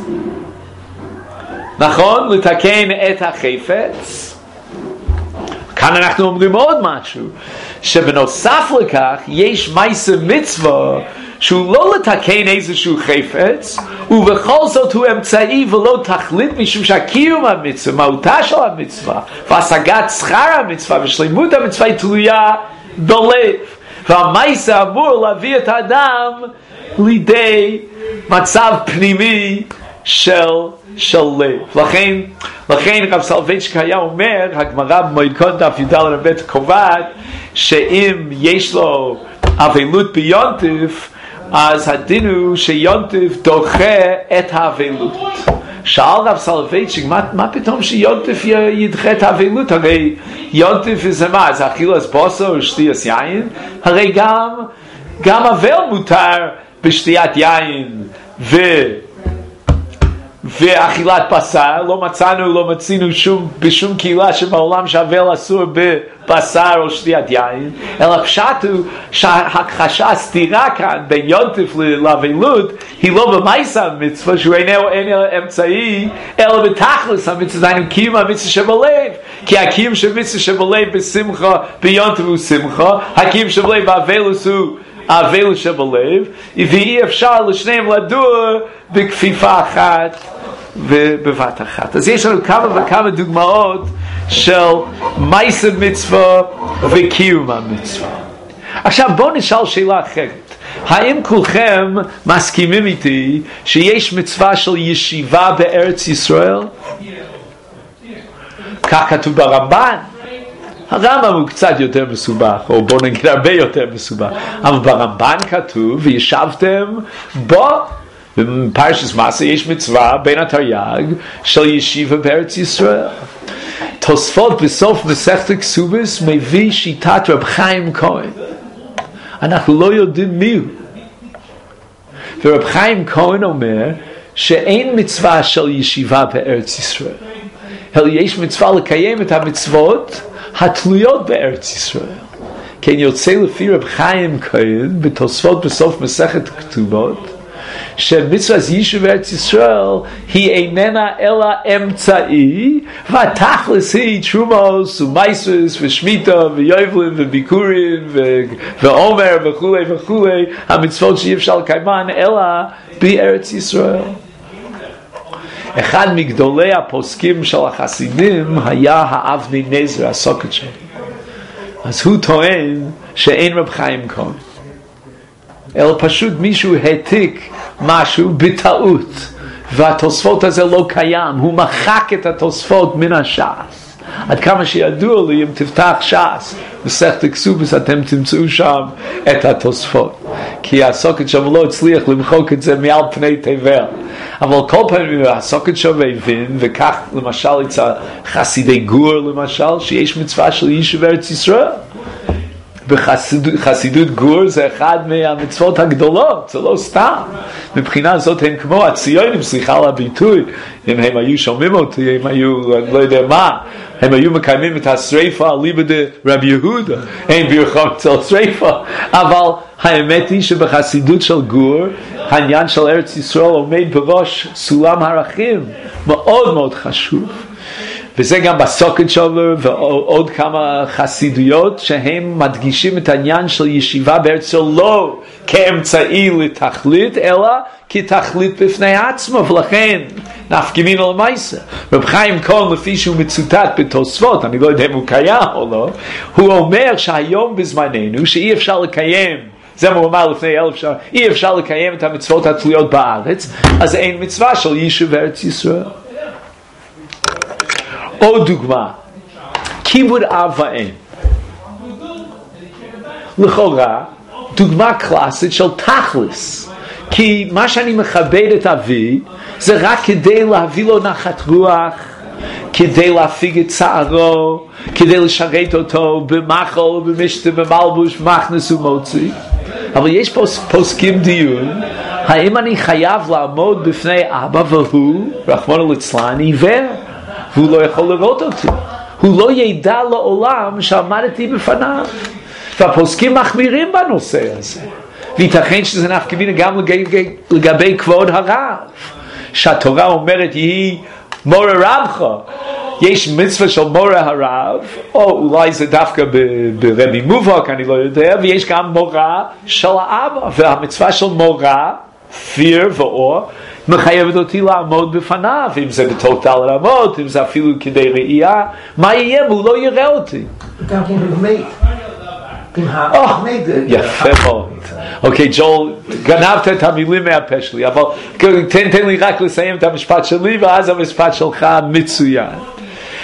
נכון? לתקן את החפץ. כאן אנחנו אומרים עוד משהו, שבנוסף לכך יש מייסה מצווה שהוא לא לתקן איזשהו חפץ, ובכל זאת הוא אמצעי ולא תכלית, משום שהקיום המצווה, מהותה של המצווה, והשגת שכר המצווה ושלימות המצווה היא תלויה בלב. והמייסה אמור להביא את האדם לידי מצב פנימי של של לב. לכן, לכן רב סולובייצ'יק היה אומר, הגמרא במועד דף י"ד רבט קובעת, שאם יש לו אבלות ביונטף, אז הדין הוא שיונטף דוחה את האבלות. שאל רב סולובייצ'יק, מה, מה פתאום שיונטף ידחה את האבלות? הרי יונטף זה מה? זה אכילת בוסר או שתיית יין? הרי גם, גם אבל מותר בשתיית יין ו... ואכילת בשר. לא מצאנו, לא מצינו שום, בשום קהילה שבעולם שהבל אסור בבשר או שתיית יין, אלא פשט הוא שההכחשה הסתירה כאן בין יונטף לאבלות היא לא במעשה המצווה שהוא אינו אמצעי, אלא בתכלס המצווה, דהיינו קיום המצווה שבלב. כי הקיום של מצווה שבלב בשמחה ביונטף הוא שמחה, הקיום שבלב באבלות הוא האבל שבלב, ואי אפשר לשניהם לדור בכפיפה אחת ובבת אחת. אז יש לנו כמה וכמה דוגמאות של מעשה מצווה וקיום המצווה. עכשיו בואו נשאל שאלה אחרת. האם כולכם מסכימים איתי שיש מצווה של ישיבה בארץ ישראל? כך כתוב ברמב"ן. הרמב"ם הוא קצת יותר מסובך, או בוא נגיד הרבה יותר מסובך, אבל ברמב"ן כתוב וישבתם בו. בפרשת מעשה יש מצווה בין התרי"ג של ישיבה בארץ ישראל. תוספות בסוף מסכת כסובס מביא שיטת רב חיים כהן, אנחנו לא יודעים מי הוא, ורב חיים כהן אומר שאין מצווה של ישיבה בארץ ישראל, אלא יש מצווה לקיים את המצוות התלויות בארץ ישראל. כן, יוצא לפי רב חיים כהן בתוספות בסוף מסכת כתובות שמצווה יישוב בארץ ישראל היא איננה אלא אמצעי, והתכלס היא תרומות ומייסוס ושמיטה ויובלים וביקורים ועומר וכו' וכו', המצוות שאי אפשר לקיימן אלא בארץ ישראל. אחד מגדולי הפוסקים של החסידים היה האבני נזר, הסוקת שלו. אז הוא טוען שאין רב חיים כהן, אלא פשוט מישהו העתיק משהו בטעות, והתוספות הזה לא קיים, הוא מחק את התוספות מן הש"ס. עד כמה שידוע לי, אם תפתח ש"ס מסכת כסובס אתם תמצאו שם את התוספות, כי הסוקת שם לא הצליח למחוק את זה מעל פני תבל. אבל כל פעמים הסוקת שם הבין, וכך למשל אצל חסידי גור למשל, שיש מצווה של יישוב בארץ ישראל. בחסידות גור זה אחד מהמצוות הגדולות, זה לא סתם. מבחינה זאת הם כמו הציונים, סליחה על הביטוי, אם הם היו שומעים אותי, הם היו, לא יודע מה, הם היו מקיימים את השריפה על ליבא דרבי יהודה, אין בירכם אצל שריפה. אבל האמת היא שבחסידות של גור, העניין של ארץ ישראל עומד בראש סולם הערכים, מאוד מאוד חשוב. וזה גם בסוקת שלו ועוד כמה חסידויות שהם מדגישים את העניין של ישיבה בארץ ישראל לא כאמצעי לתכלית אלא כתכלית בפני עצמו, ולכן נפקא מינה למעשה. רב חיים כהן לפי שהוא מצוטט בתוספות, אני לא יודע אם הוא קיים או לא, הוא אומר שהיום בזמננו שאי אפשר לקיים, זה מה הוא אמר לפני אלף שנה, אי אפשר לקיים את המצוות התלויות בארץ, אז אין מצווה של יישוב בארץ ישראל. עוד דוגמה, כיבוד אב ואם. לכאורה, דוגמה קלאסית של תכלס. כי מה שאני מכבד את אבי, זה רק כדי להביא לו נחת רוח, כדי להפיג את צערו, כדי לשרת אותו במחל, במשתה, במלבוש, במכנס ומוציא. אבל יש פה פוסקים דיון, האם אני חייב לעמוד בפני אבא והוא, רחמנא ליצלן, עיוור? והוא לא יכול לראות אותי, הוא לא ידע לעולם שעמדתי בפניו. והפוסקים מחמירים בנושא הזה, וייתכן שזה נפקא מינה גם לגבי, לגבי כבוד הרב, שהתורה אומרת יהי מורה רבך, יש מצווה של מורה הרב, או אולי זה דווקא ברבי מובהק, אני לא יודע, ויש גם מורה של האבא, והמצווה של מורה פיר ואור מחייבת אותי לעמוד בפניו, אם זה בתוך דלת אמות, אם זה אפילו כדי ראייה. מה יהיה? הוא לא יראה אותי. גם אם הוא מת. יפה מאוד. אוקיי, ג'ול, גנבת את המילים מהפה שלי, אבל תן לי רק לסיים את המשפט שלי ואז המשפט שלך מצוין.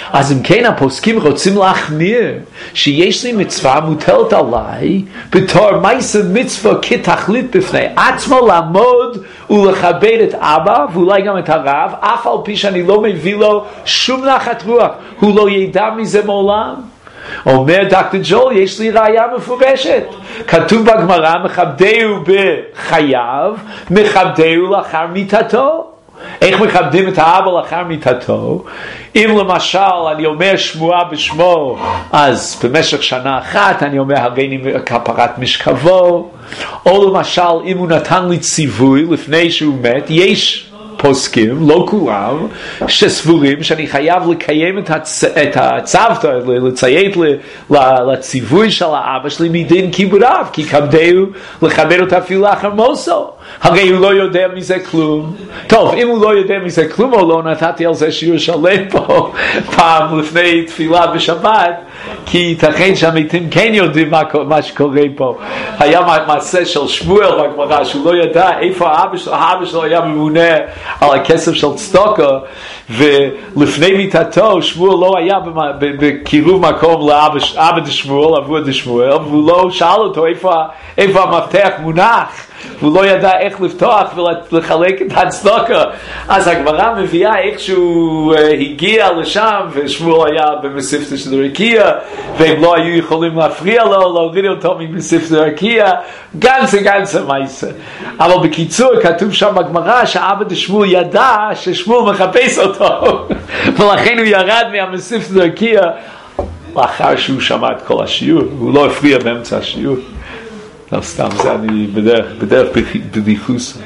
אז אם כן הפוסקים רוצים להחמיר שיש לי מצווה מוטלת עליי בתור מעשה מצווה כתכלית בפני עצמו לעמוד ולכבד את אבא ואולי גם את הרב אף על פי שאני לא מביא לו שום נחת רוח, הוא לא ידע מזה מעולם. אומר דוקטור ג'ול, יש לי ראיה מפורשת, כתוב בגמרא מכבדהו בחייו מכבדהו לאחר מיתתו. איך מכבדים את האבא לאחר מיתתו? אם למשל אני אומר שמועה בשמו, אז במשך שנה אחת אני אומר הריני כפרת משכבו, או למשל אם הוא נתן לי ציווי לפני שהוא מת, יש פוסקים, לא כולם, שסבורים שאני חייב לקיים את, הצ... את הצוותא, לציית לציווי של האבא שלי מדין כיבודיו, כי כבדהו לכבד אותה אפילו לאחר מותו. הרי הוא לא יודע מזה כלום. טוב, אם הוא לא יודע מזה כלום או לא, נתתי על זה שיעור שלם פה פעם לפני תפילה בשבת, כי ייתכן שהמתים כן יודעים מה, מה שקורה פה. היה מעשה של שמואל בגמרא שהוא לא ידע איפה האבא שלו, האבא שלו היה ממונה על הכסף של צדוקה, ולפני מיתתו שמואל לא היה בקירוב מקום לאבא דשמואל, אבו דשמואל, והוא לא שאל אותו איפה, איפה המפתח מונח, והוא לא ידע איך לפתוח ולחלק את הצדוקה. אז הגמרא מביאה איך שהוא uh, הגיע לשם, ושמואל היה במספתא של רקיע, והם לא היו יכולים להפריע לו, להוריד אותו ממספתא רקיע, גנצה גנצה מייסה. אבל בקיצור כתוב שם בגמרא שאבא דשמואל ידע ששמואל מחפש אותו, ולכן הוא ירד מהמספתא רקיע לאחר שהוא שמע את כל השיעור, הוא לא הפריע באמצע השיעור. לא סתם, זה אני בדרך, בדרך בדיחוס.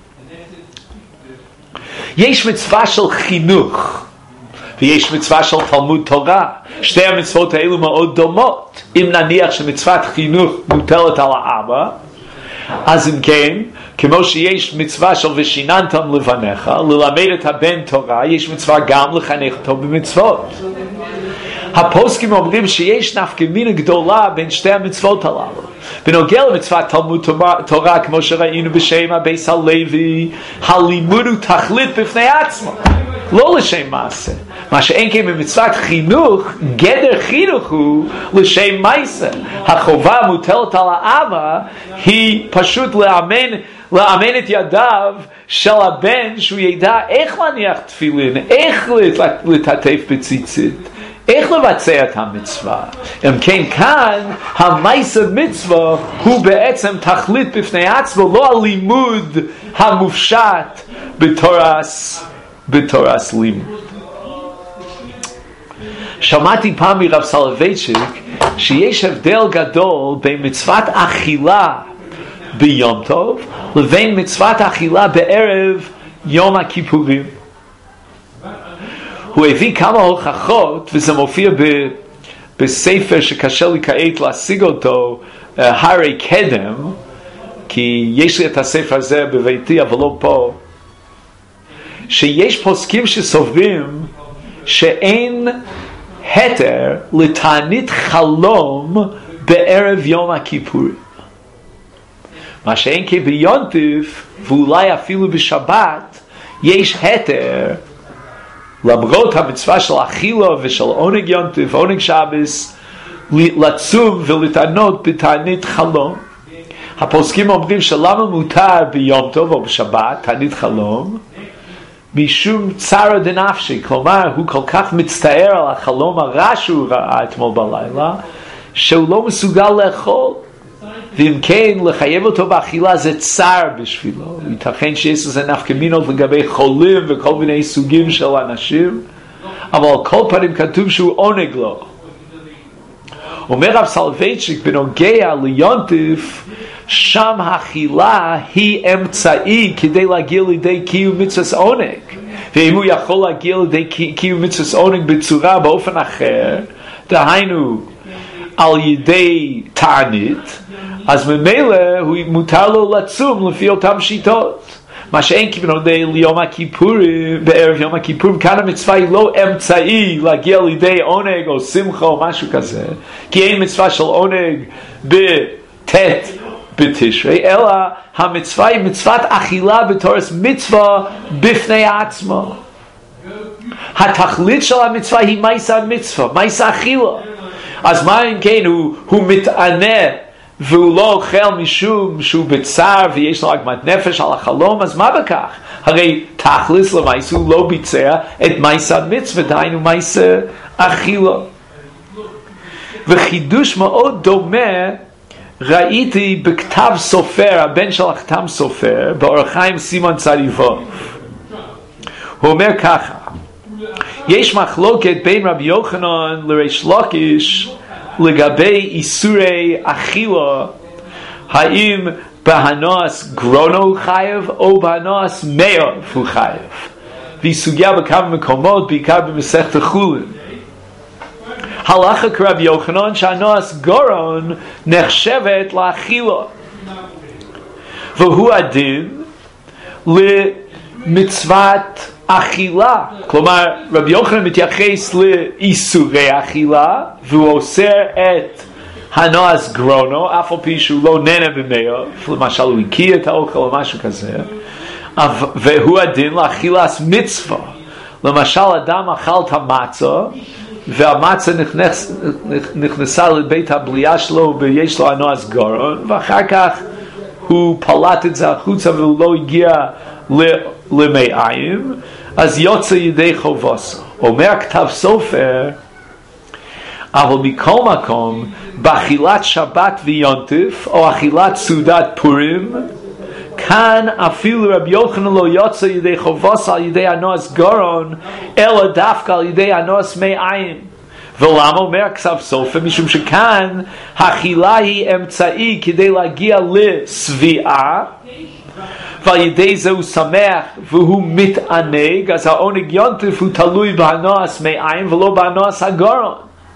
יש מצווה של חינוך, ויש מצווה של תלמוד תורה. שתי המצוות האלו מאוד דומות. אם נניח שמצוות חינוך מוטלת על האבא, אז אם כן, כמו שיש מצווה של ושיננתם לבניך, ללמד את הבן תורה, יש מצווה גם לחנך אותו במצוות. הפוסקים אומרים שיש נפקא מינה גדולה בין שתי המצוות הללו. בנוגע למצוות תלמוד תורה, כמו שראינו בשם הבייס הלוי, הלימוד הוא תכלית בפני עצמו, לא לשם מעשה. מה שאין כן במצוות חינוך, גדר חינוך הוא לשם מעשה. החובה המוטלת על האבא היא פשוט לאמן, לאמן את ידיו של הבן, שהוא ידע איך להניח תפילין, איך לטטף בציצית, איך לבצע את המצווה. אם כן כאן, המעשה מצווה הוא בעצם תכלית בפני עצמו, לא הלימוד המופשט בתורס, בתורס לימוד. שמעתי פעם מרב סולובייצ'יק שיש הבדל גדול בין מצוות אכילה ביום טוב לבין מצוות אכילה בערב יום הכיפורים. הוא הביא כמה הוכחות, וזה מופיע ב, בספר שקשה לי כעת להשיג אותו, הרי קדם, כי יש לי את הספר הזה בביתי אבל לא פה, שיש פוסקים שסוברים שאין היתר לתענית חלום בערב יום הכיפורים. מה שאין כי ביונטיף, ואולי אפילו בשבת, יש היתר, למרות המצווה של אכילה ושל עונג יונטיף, עונג שבס, לצום ולתענות בתענית חלום. הפוסקים אומרים שלמה מותר ביום טוב או בשבת תענית חלום? משום צרה דנפשי, כלומר הוא כל כך מצטער על החלום הרע שהוא ראה אתמול בלילה, שהוא לא מסוגל לאכול, ואם כן לחייב אותו באכילה זה צער בשבילו. ייתכן שיש לזה נפקא מינות לגבי חולים וכל מיני סוגים של אנשים, אבל על כל פנים כתוב שהוא עונג לו. אומר רב סולובייצ'יק בנוגע ליונטיף, שם האכילה היא אמצעי כדי להגיע לידי קיום מצוות עונג, ואם הוא יכול להגיע לידי קיום מצוות עונג בצורה באופן אחר, דהיינו על ידי תענית, אז ממילא הוא מותר לו לצום לפי אותם שיטות. מה שאין כבנוגע ליום הכיפורים, בערב יום הכיפורים, כאן המצווה היא לא אמצעי להגיע לידי עונג או שמחה או משהו כזה, כי אין מצווה של עונג בתת בתשרי, אלא המצווה היא מצוות אכילה בתורס מצווה בפני עצמו. התכלית של המצווה היא מייסה המצווה, מייסה אכילה. אז מה אם כן הוא, הוא מתענה והוא לא אוכל משום שהוא בצער ויש לו עגמת נפש על החלום, אז מה בכך? הרי תכלס למעשה הוא לא ביצע את מייסה המצווה, דהיינו מייסה אכילה. וחידוש מאוד דומה ראיתי בכתב סופר, הבן של החתם סופר, באור החיים סימון צדיבוב. הוא אומר ככה, יש מחלוקת בין רבי יוחנן לריש לקיש לגבי איסורי אכילה, האם בהנוס גרונו הוא חייב או בהנוס מאוב הוא חייב. והיא סוגיה בכמה מקומות, בעיקר במסכת חולין. הלכה כרבי יוחנן שהנוס גורון נחשבת לאכילה, והוא הדין למצוות אכילה. כלומר רבי יוחנן מתייחס לאיסורי אכילה והוא אוסר את הנוס גרונו אף על פי שהוא לא נהנה במאוב, למשל הוא הקיא את האוכל או משהו כזה, והוא הדין לאכילת מצווה. למשל אדם אכל את המצה והמצה נכנס, נכנסה לבית הבליעה שלו ויש לו הנוס גורון, ואחר כך הוא פלט את זה החוצה והוא לא הגיע למאיים, אז יוצא ידי חובוסו. אומר כתב סופר, אבל מכל מקום באכילת שבת ויונטף או אכילת סעודת פורים, כאן אפילו רבי יוחנן לא יוצא ידי חובוסו על ידי הנוס גורון, אלא דווקא על ידי הנוס מאיים. ולמה אומר כתב סופר? משום שכאן האכילה היא אמצעי כדי להגיע לשביעה, ועל ידי זה הוא שמח והוא מתענג, אז העונג יונטף הוא תלוי בהנוס מאיים ולא בהנוס הגורון.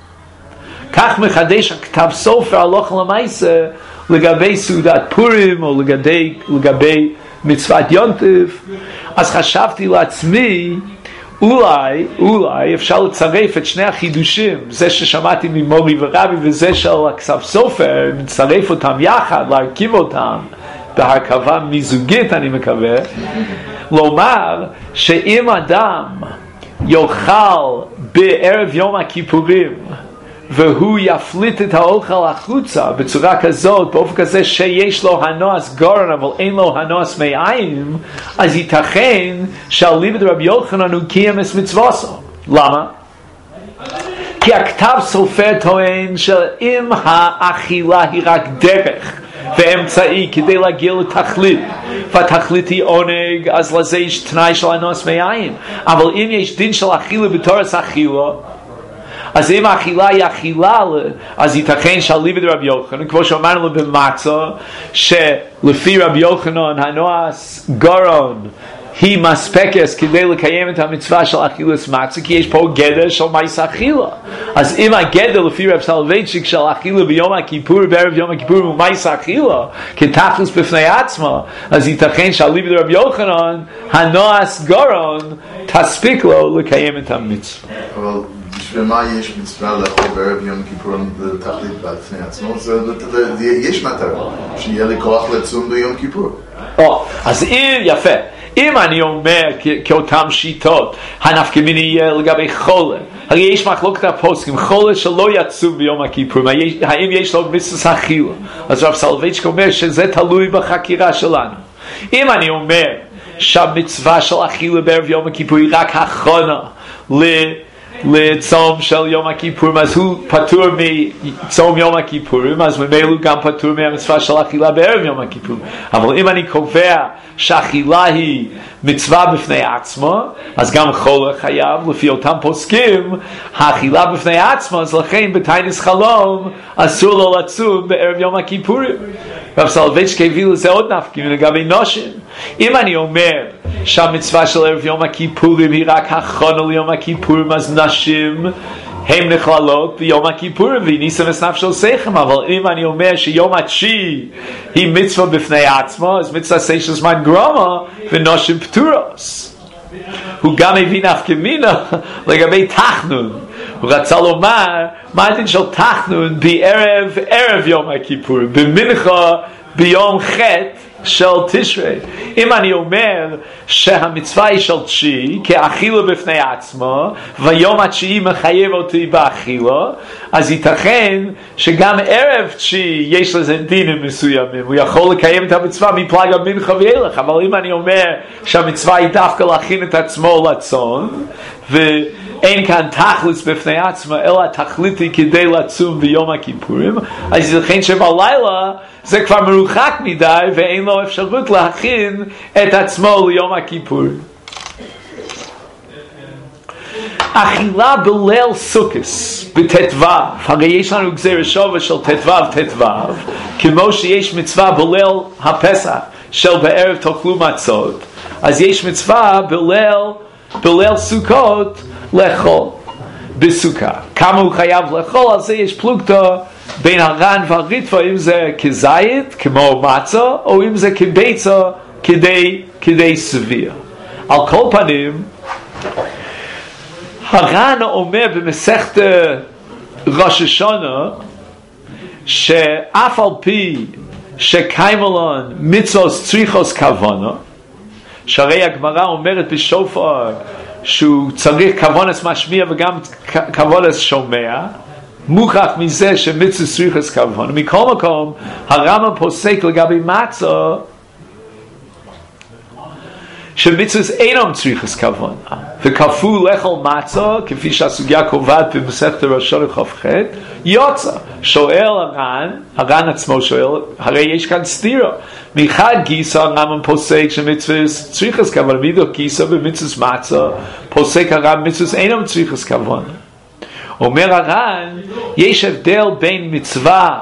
כך מחדש הכתב סופר הלכה למעשה לגבי סעודת פורים או לגבי, לגבי מצוות יונטף. אז חשבתי לעצמי, אולי, אולי אפשר לצרף את שני החידושים, זה ששמעתי ממורי ורבי וזה של הכתב סופר, נצרף אותם יחד, להרכיב אותם בהרכבה מיזוגית, אני מקווה, לומר שאם אדם יאכל בערב יום הכיפורים והוא יפליט את האוכל החוצה בצורה כזאת, באופן כזה שיש לו הנוס גורן אבל אין לו הנוס מאיים, אז ייתכן שאליבא דרבי יוחנן הוא קיים את מצוותו. למה? כי הכתב סופר טוען שאם האכילה היא רק דרך ואמצעי כדי להגיע לתכלית, והתכלית היא עונג, אז לזה יש תנאי של הנוס מאיים. אבל אם יש דין של אכילה בתורס אכילה, אז אם האכילה היא אכילה, אז ייתכן שאליבא דרבי יוחנן, כמו שאמרנו במצה, שלפי רבי יוחנן הנוס גורון היא מספקת כדי לקיים את המצווה של אכילת מצה, כי יש פה גדר של מייסה אכילה. אז אם הגדר לפי רב סולובייצ'יק של אכילה ביום הכיפור, בערב יום הכיפור הוא מייסה אכילה, כתכלס בפני עצמה, אז ייתכן שאליבא דרבי יוחנן הנוס גורון תספיק לו לקיים את המצווה. אבל בשביל מה יש מצווה לאכול בערב יום הכיפור לתכלית בפני עצמו? יש מטרה, שיהיה לי כוח לצום ביום כיפור. אז אם, יפה, אם אני אומר כאותם שיטות, הנפקא מינה יהיה לגבי חולה, הרי יש מחלוקת הפוסקים, חולה שלא יצום ביום הכיפור, האם יש לו מצוות אכילה? אז רב סולובייצ'יק אומר שזה תלוי בחקירה שלנו. אם אני אומר שהמצווה של אכילה בערב יום הכיפור היא רק הכנה ל... לצום של יום הכיפורים, אז הוא פטור מצום יום הכיפורים, אז ממילא הוא גם פטור מהמצווה של אכילה בערב יום הכיפורים. אבל אם אני קובע שאכילה היא מצווה בפני עצמה, אז גם חולה חייב, לפי אותם פוסקים, האכילה בפני עצמה, אז לכן בתיינס חלום אסור לו לצום בערב יום הכיפורים. רב סולובייצ'יק הביא לזה עוד נפקא מינה לגבי נשים. אם אני אומר שהמצווה של ערב יום הכיפורים היא רק הכנה ליום הכיפורים, אז נשים הן נכללות ביום הכיפורים וניסם את נפשו שיחם. אבל אם אני אומר שיום התשיעי היא מצווה בפני עצמה, אז מצווה עשה של זמן גרומה ונשים פטורוס. הוא גם הביא נפקא מינה לגבי תחנון. הוא רצה לומר מה הדין של תחנון בערב ערב יום הכיפורים, במנחה ביום ח' של תשרי. אם אני אומר שהמצווה היא של תשיעי, כאכילה בפני עצמו, ויום התשיעי מחייב אותי באכילה, אז ייתכן שגם ערב תשיעי יש לזה דינים מסוימים. הוא יכול לקיים את המצווה מפלג המנחה ואילך, אבל אם אני אומר שהמצווה היא דווקא להכין את עצמו לצון, ואין כאן תכלס בפני עצמה, אלא התכלית היא כדי לצום ביום הכיפורים, אז ייתכן שבלילה זה כבר מרוחק מדי, ואין לו אפשרות להכין את עצמו ליום הכיפורים. אכילה בליל סוכס בתתוו, הרי יש לנו גזיר שווה של תתוו תתוו, כמו שיש מצווה בליל הפסח של בערב תאכלו מצות, אז יש מצווה בליל, בליל סוכות לאכול בסוכה. כמה הוא חייב לאכול, על זה יש פלוגתא בין הר"ן והריטב"א, אם זה כזית כמו מצה, או אם זה כביצה כדי, כדי סביר. על כל פנים, הר"ן אומר במסכת ראש השונה שאף על פי שקיימלון מצוות צריכות כוונה, שהרי הגמרא אומרת בשופר שהוא צריך כוונס משמיע וגם כוונס שומע, מוכח מזה שמצוות צריכות כוונה. מכל מקום הרמב"ם פוסק לגבי מצה שמצוות אינם צריכות כוונה, וכפו לאכול מצה, כפי שהסוגיה קובעת במסכת ראש השונה כ"ח, יוצא. שואל הר"ן, הר"ן עצמו שואל, הרי יש כאן סתירה. מחד גיסא הרמב"ם פוסק שמצוות צריכות כוונה, מאידך גיסא במצוות מצה פוסק הר"ן מצוות אינם צריכות כוונה. אומר הר"ן, יש הבדל בין מצווה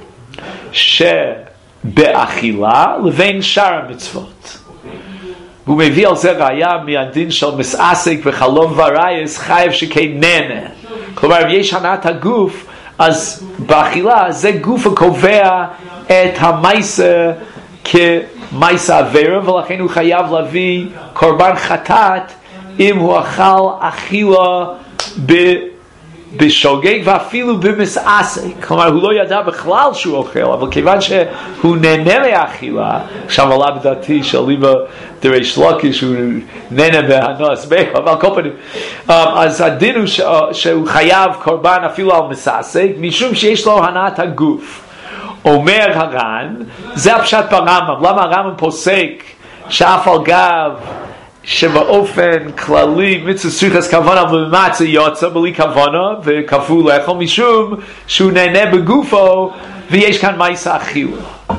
שבאכילה לבין שאר המצוות. הוא מביא על זה ראיה מהדין של מסעסק וחלום ורייס חייב שכננה. כלומר, אם יש הנעת הגוף, אז באכילה זה גוף הקובע את המייסה כמייסה עבירה, ולכן הוא חייב להביא קורבן חטאת אם הוא אכל אכילה ב... בשוגג ואפילו במסעסק. כלומר, הוא לא ידע בכלל שהוא אוכל, אבל כיוון שהוא נהנה מהאכילה, עכשיו עלה בדעתי שליבה דריש לוקי שהוא נהנה בהנוס בי, אבל כל פנים, אז הדין הוא שהוא חייב קורבן אפילו על מסעסק, משום שיש לו הנעת הגוף. אומר הר"ן, זה הפשט ברמב"ם. למה הרמב"ם פוסק שאף על גב שבאופן כללי מצוות צריכות כוונה ומצה יוצא בלי כוונה וכפו לאכול, משום שהוא נהנה בגופו ויש כאן מעשה אכילה.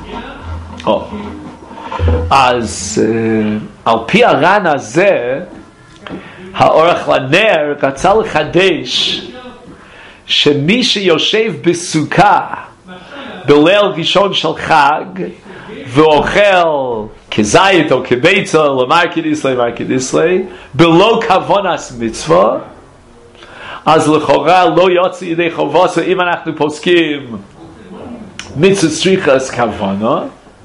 אז על פי הר"ן הזה האורך לנר רצה לחדש שמי שיושב בסוכה בליל ראשון של חג ואוכל כזית או כביצה למרקד איסלי מרקד איסלי בלא כוונס מצווה, אז לכאורה לא יוצא ידי חובוסו אם אנחנו פוסקים מצוות צריכות כוונה,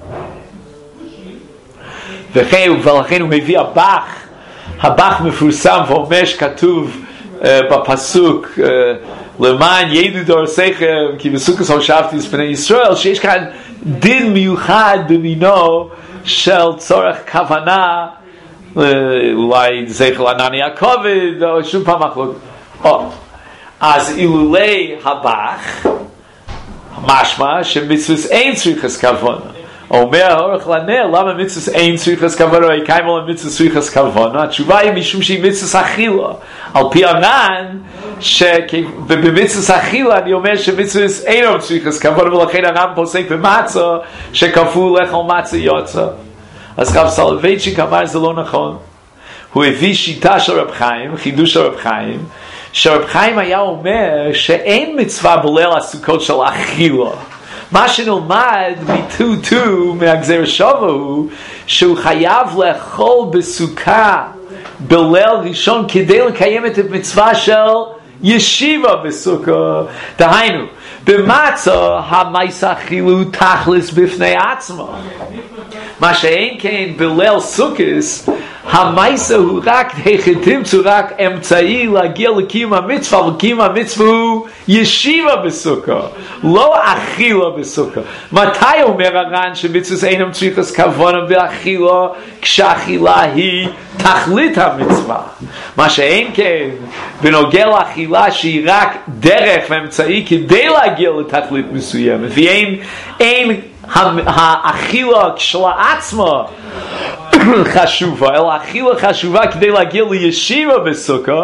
ולכן הוא מביא הבח, הבח מפורסם ואומר שכתוב uh, בפסוק uh, למען ידעו דורסיכם כי בסוכות הושבתי את בני ישראל, שיש כאן דין מיוחד במינו של צורך כוונה, אולי זכר לענני הכובד או שום פעם מחלוקת. אז אילולי הבח משמע שמצוות אין צריכות כוונה. אומר האורך לנר, למה מצוות אין צריכות כוונה? או קיימה למצוות צריכות כוונה? התשובה היא משום שהיא מצוות אכילה. על פי הר"ן, שבמצוות אכילה אני אומר שמצוות אין צריכות כוונה, ולכן הר"ן פוסק במצה שכפו לאכול מצה יוצא. אז רב סולובייצ'יק אמר זה לא נכון. הוא הביא שיטה של רב חיים, חידוש של רב חיים, שרב חיים היה אומר שאין מצווה בליל הסוכות של אכילה. מה שנלמד מטו-טו מהגזיר שווה הוא שהוא חייב לאכול בסוכה בליל ראשון כדי לקיים את המצווה של ישיבה בסוכה. דהיינו, במצה המעשה אכילה הוא תכלס בפני עצמו, מה שאין כן בליל סוכס, המייסה הוא רק היחידים, הוא רק אמצעי להגיע לקיום המצווה, וקיום המצווה הוא ישיבה בסוכה, לא אכילה בסוכה. מתי אומר הר"ן שמצווה אינם צריכות כוונה באכילה, כשאכילה היא תכלית המצווה? מה שאין כן בנוגע לאכילה שהיא רק דרך ואמצעי כדי להגיע לתכלית מסוימת, ואין אין האכילה כשלעצמה חשובה, אלא אכילה חשובה כדי להגיע לישיבה בסוכה,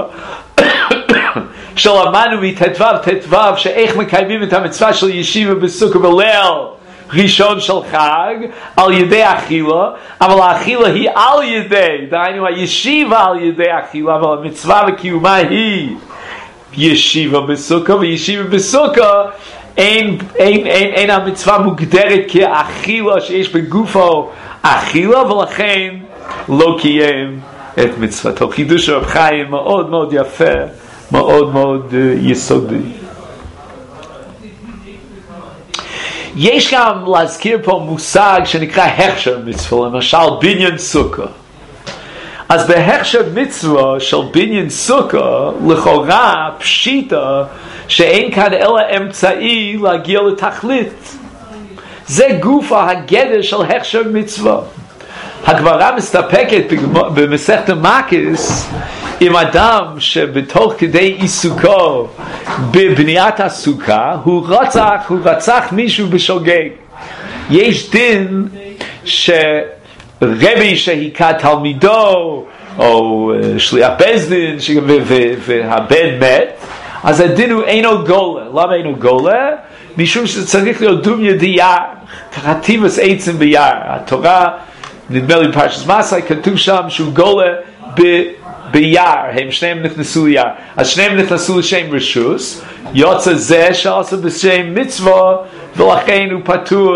שלמדנו מט"ו ט"ו שאיך מקיימים את המצווה של ישיבה בסוכה בליל ראשון של חג, על ידי אכילה, אבל האכילה היא על ידי, דהיינו הישיבה על ידי אכילה, אבל המצווה וקיומה היא ישיבה בסוכה, וישיבה בסוכה אין, אין, אין, אין המצווה מוגדרת כאכילה שיש בגופו אכילה, ולכן לא קיים את מצוותו. חידוש רב חיים מאוד מאוד יפה, מאוד מאוד uh, יסודי. יש גם להזכיר פה מושג שנקרא הכשר מצווה, למשל בניין סוכה. אז בהכשר מצווה של בניין סוכה, לכאורה פשיטה שאין כאן אלא אמצעי להגיע לתכלית. זה גוף הגדר של הכשר מצווה. הגמרא מסתפקת במסכת מקס עם אדם שבתוך כדי עיסוקו בבניית הסוכה הוא רצח, הוא רצח מישהו בשוגג. יש דין שרבי שהיכה תלמידו או שליח בית דין והבן מת, אז הדין הוא אינו גולה. למה אינו גולה? משום שזה צריך להיות דום ידיעה, חטיבס עצם ביער. התורה, נדמה לי בפרשת מסעי, כתוב שם שהוא גולה ב... ביער, הם שניהם נכנסו ליער. אז שניהם נכנסו לשם רשוס, יוצא זה שעשה בשם מצווה, ולכן הוא פטור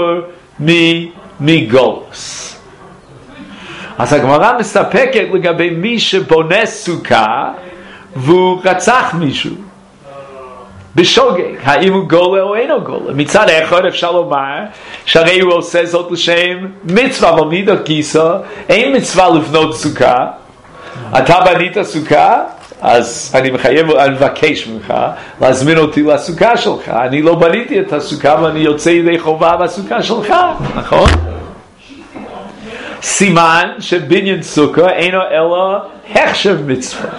מגולוס. אז הגמרא מסתפקת לגבי מי שבונה סוכה, והוא רצח מישהו בשוגג, האם הוא גולה או אינו גולה. מצד אחד אפשר לומר שהרי הוא עושה זאת לשם מצווה, אבל מאידך גיסא אין מצווה לבנות סוכה. אתה בנית סוכה, אז אני מחייב, אני מבקש ממך להזמין אותי לסוכה שלך. אני לא בניתי את הסוכה ואני יוצא ידי חובה בסוכה שלך, נכון? סימן שבניין סוכה אינו אלא הכשר מצווה.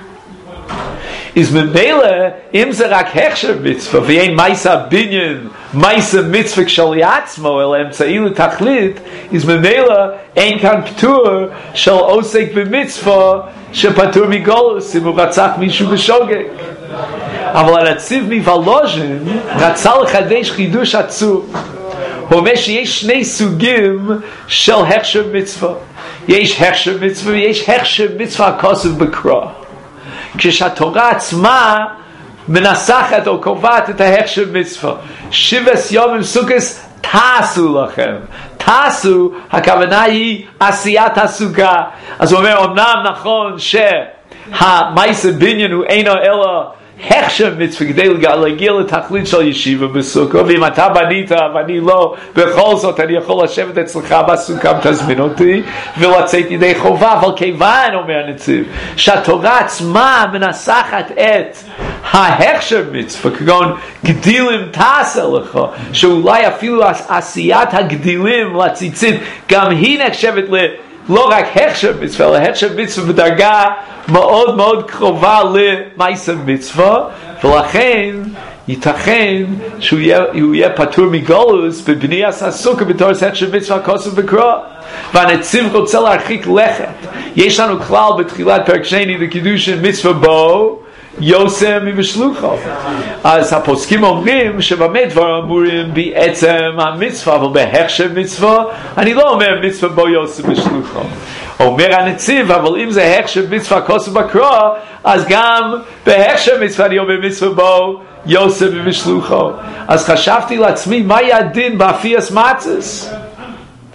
אז ממילא, אם זה רק הכשר מצווה ואין מייסה בניין, מייסה מצווה כשלעצמו, אלא אמצעי לתכלית, אז ממילא אין כאן פטור של עוסק במצווה שפטור מגולוס אם הוא רצח מישהו בשוגג. אבל הנציב מוולוז'ין רצה לחדש חידוש עצום. הוא אומר שיש שני סוגים של הכשר מצווה. יש הכשר מצווה ויש הכשר מצווה הכוסף בקרא. כשהתורה עצמה מנסחת או קובעת את ההכשר מצווה, שבס יומים סוכס תעשו לכם. תעשו, הכוונה היא עשיית הסוכה. אז הוא אומר, אמנם נכון שהמייסה בניין הוא אינו אלא הכשר מצווה כדי להגיע לתכלית של ישיבה בסוכה, ואם אתה בנית ואני לא, בכל זאת אני יכול לשבת אצלך בסוכה ותזמין אותי ולצאת ידי חובה. אבל כיוון, אומר הנציב, שהתורה עצמה מנסחת את ההכשר מצווה כגון גדילים תעשה לך, שאולי אפילו עשיית הגדילים לציצית גם היא נחשבת ל... לא רק הכשר מצווה, אלא הכשר מצווה בדרגה מאוד מאוד קרובה למייסה מצווה, ולכן ייתכן שהוא יהיה, יהיה פטור מגולוס בבניית הסוכה בתור הכשר מצווה הכוסף בקרא. והנציב רוצה להרחיק לכת. יש לנו כלל בתחילת פרק שני בקידושין מצווה בו יוסם מבשלוחו. אז הפוסקים אומרים שבמה דבר אמורים בעצם המצווה, אבל בהכשר מצווה אני לא אומר מצווה בו יוסם בשלוחו. אומר הנציב, אבל אם זה הכשר מצווה כוסף בקרא, אז גם בהכשר מצווה אני אומר מצווה בו יוסם מבשלוחו. אז חשבתי לעצמי, מה יהיה הדין באפיית מצות?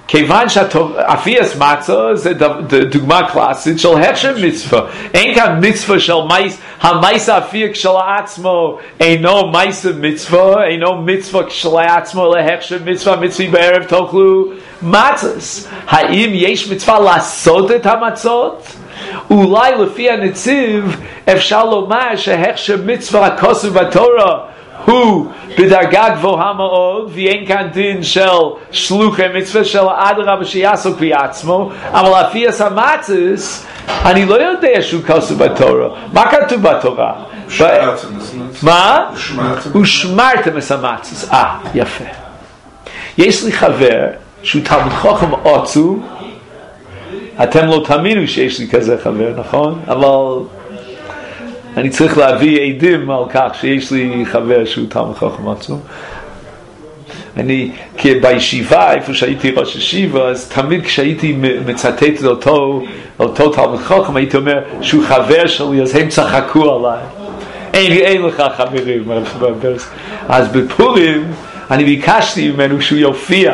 כיוון שאפיית מצה זה דוגמה קלאסית של הכשר מצווה. אין כאן מצווה של מייס, המייס האפייה כשלעצמו אינו מייס מצווה, אינו מצווה כשלעצמו להכשר מצווה, מצווה בערב תאכלו מצות. האם יש מצווה לעשות את המצות? אולי לפי הנציב אפשר לומר שהכשר מצווה הכוסף בתורה הוא בדרגה גבוהה מאוד, ואין כאן דין של שלוחי מצווה של אדרבה שיעסוק בעצמו, אבל לפי המצות אני לא יודע שהוא כוסף בתורה. מה כתוב בתורה? מה? ושמרתם את המצות. אה, יפה. יש לי חבר שהוא תלמיד חכם עצום. אתם לא תאמינו שיש לי כזה חבר, נכון? אבל אני צריך להביא עדים על כך שיש לי חבר שהוא תלמיד חכם עצום. אני, כי בישיבה, איפה שהייתי ראש ישיבה, אז תמיד כשהייתי מצטט את אותו, אותו תלמיד חכם, הייתי אומר שהוא חבר שלי, אז הם צחקו עליי. אין, אין לך חברים. אז בפורים, אני ביקשתי ממנו שהוא יופיע.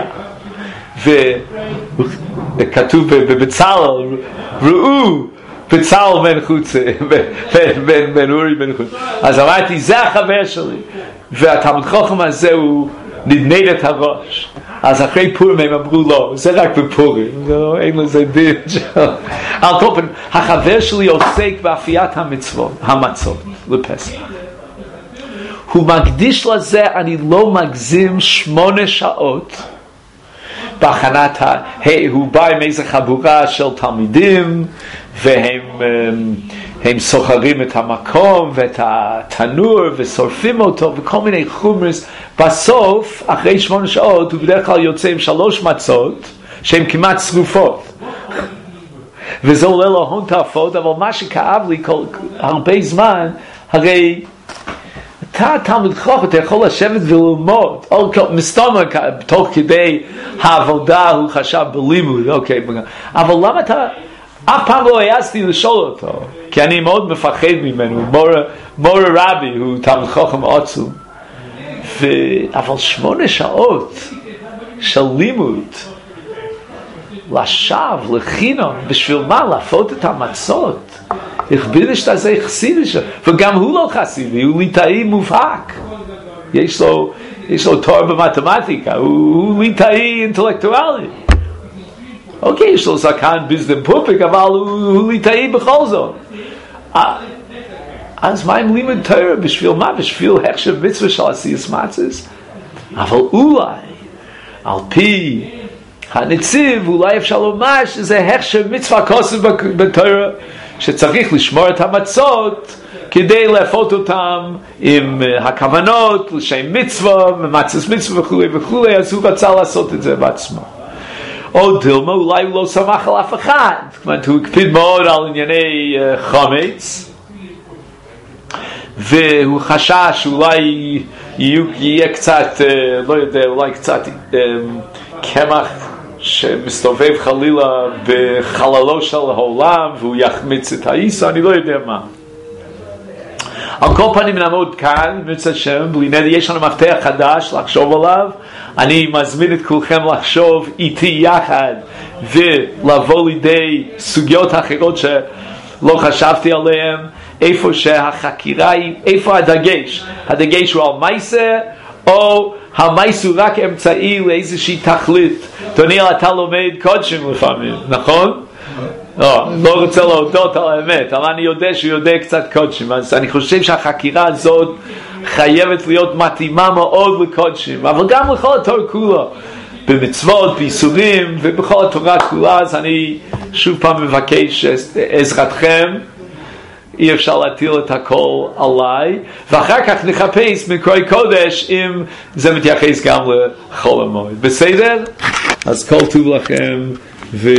וכתוב בבצלאל, ראו בצלאל בן חוצה, בן אורי בן חוצה. אז אמרתי, זה החבר שלי. והתלמיד חכם הזה הוא נדנד את הראש. אז אחרי פורים הם אמרו לו, זה רק בפורים, אין לזה דין. על כל פנים, החבר שלי עוסק באפיית המצוות, המצות לפסח. הוא מקדיש לזה, אני לא מגזים, שמונה שעות בהכנת, ה... hey, הוא בא עם איזו חבורה של תלמידים, והם הם סוחרים את המקום ואת התנור ושורפים אותו וכל מיני חומרס. בסוף, אחרי שמונה שעות, הוא בדרך כלל יוצא עם שלוש מצות שהן כמעט שרופות. וזה עולה לו הון תועפות, אבל מה שכאב לי כל, הרבה זמן, הרי אתה תלמיד חכם, אתה יכול לשבת וללמוד, או מסתום תוך כדי העבודה הוא חשב בלימוד, אוקיי, אבל למה אתה, אף פעם לא העזתי לשאול אותו, כי אני מאוד מפחד ממנו, מורה, מורה רבי, הוא תלמיד חכם עצום, ו... אבל שמונה שעות של לימוד, לשווא, לחינם, בשביל מה? להפות את המצות. איך בידיש תעשה חסידי, וגם הוא לא חסידי, הוא ליטאי מובהק. יש לו, יש לו תואר במתמטיקה, הוא, הוא ליטאי אינטלקטואלי. אוקיי, יש לו זקן ביזדם פופיק, אבל הוא, הוא ליטאי בכל זאת. אז מה עם לימוד תורה? בשביל מה? בשביל הכשר מצווה של עשיית מצות? אבל אולי, על פי הנציב, אולי אפשר לומר שזה הכשר מצווה כוסף בתורה, שצריך לשמור את המצות כדי להפות אותם עם הכוונות, לשם מצווה, מצות מצווה וכו' וכו', אז הוא רצה לעשות את זה בעצמו. או דילמה, אולי הוא לא שמח על אף אחד, כלומר, הוא הקפיד מאוד על ענייני חומץ, והוא חשש שאולי יהיה קצת, לא יודע, אולי קצת קמח שמסתובב חלילה בחללו של העולם והוא יחמיץ את האיסה, אני לא יודע מה. על כל פנים נעמוד כאן, מצד שם, בלי נדר, יש לנו מפתח חדש לחשוב עליו. אני מזמין את כולכם לחשוב איתי יחד ולבוא לידי סוגיות אחרות שלא חשבתי עליהן, איפה שהחקירה היא, איפה הדגש? הדגש הוא על מייסה, או המייס הוא רק אמצעי לאיזושהי תכלית. דניאל, אתה לומד קודשים לפעמים, נכון? לא, לא רוצה להודות על האמת, אבל אני יודע שהוא יודע קצת קודשים, אז אני חושב שהחקירה הזאת חייבת להיות מתאימה מאוד לקודשים, אבל גם לכל התורה כולה, במצוות, באיסורים ובכל התורה כולה. אז אני שוב פעם מבקש עזרתכם, אי אפשר להטיל את הכל עליי, ואחר כך נחפש מקוראי קודש אם זה מתייחס גם לחול המועד. בסדר? אז כל טוב לכם ו...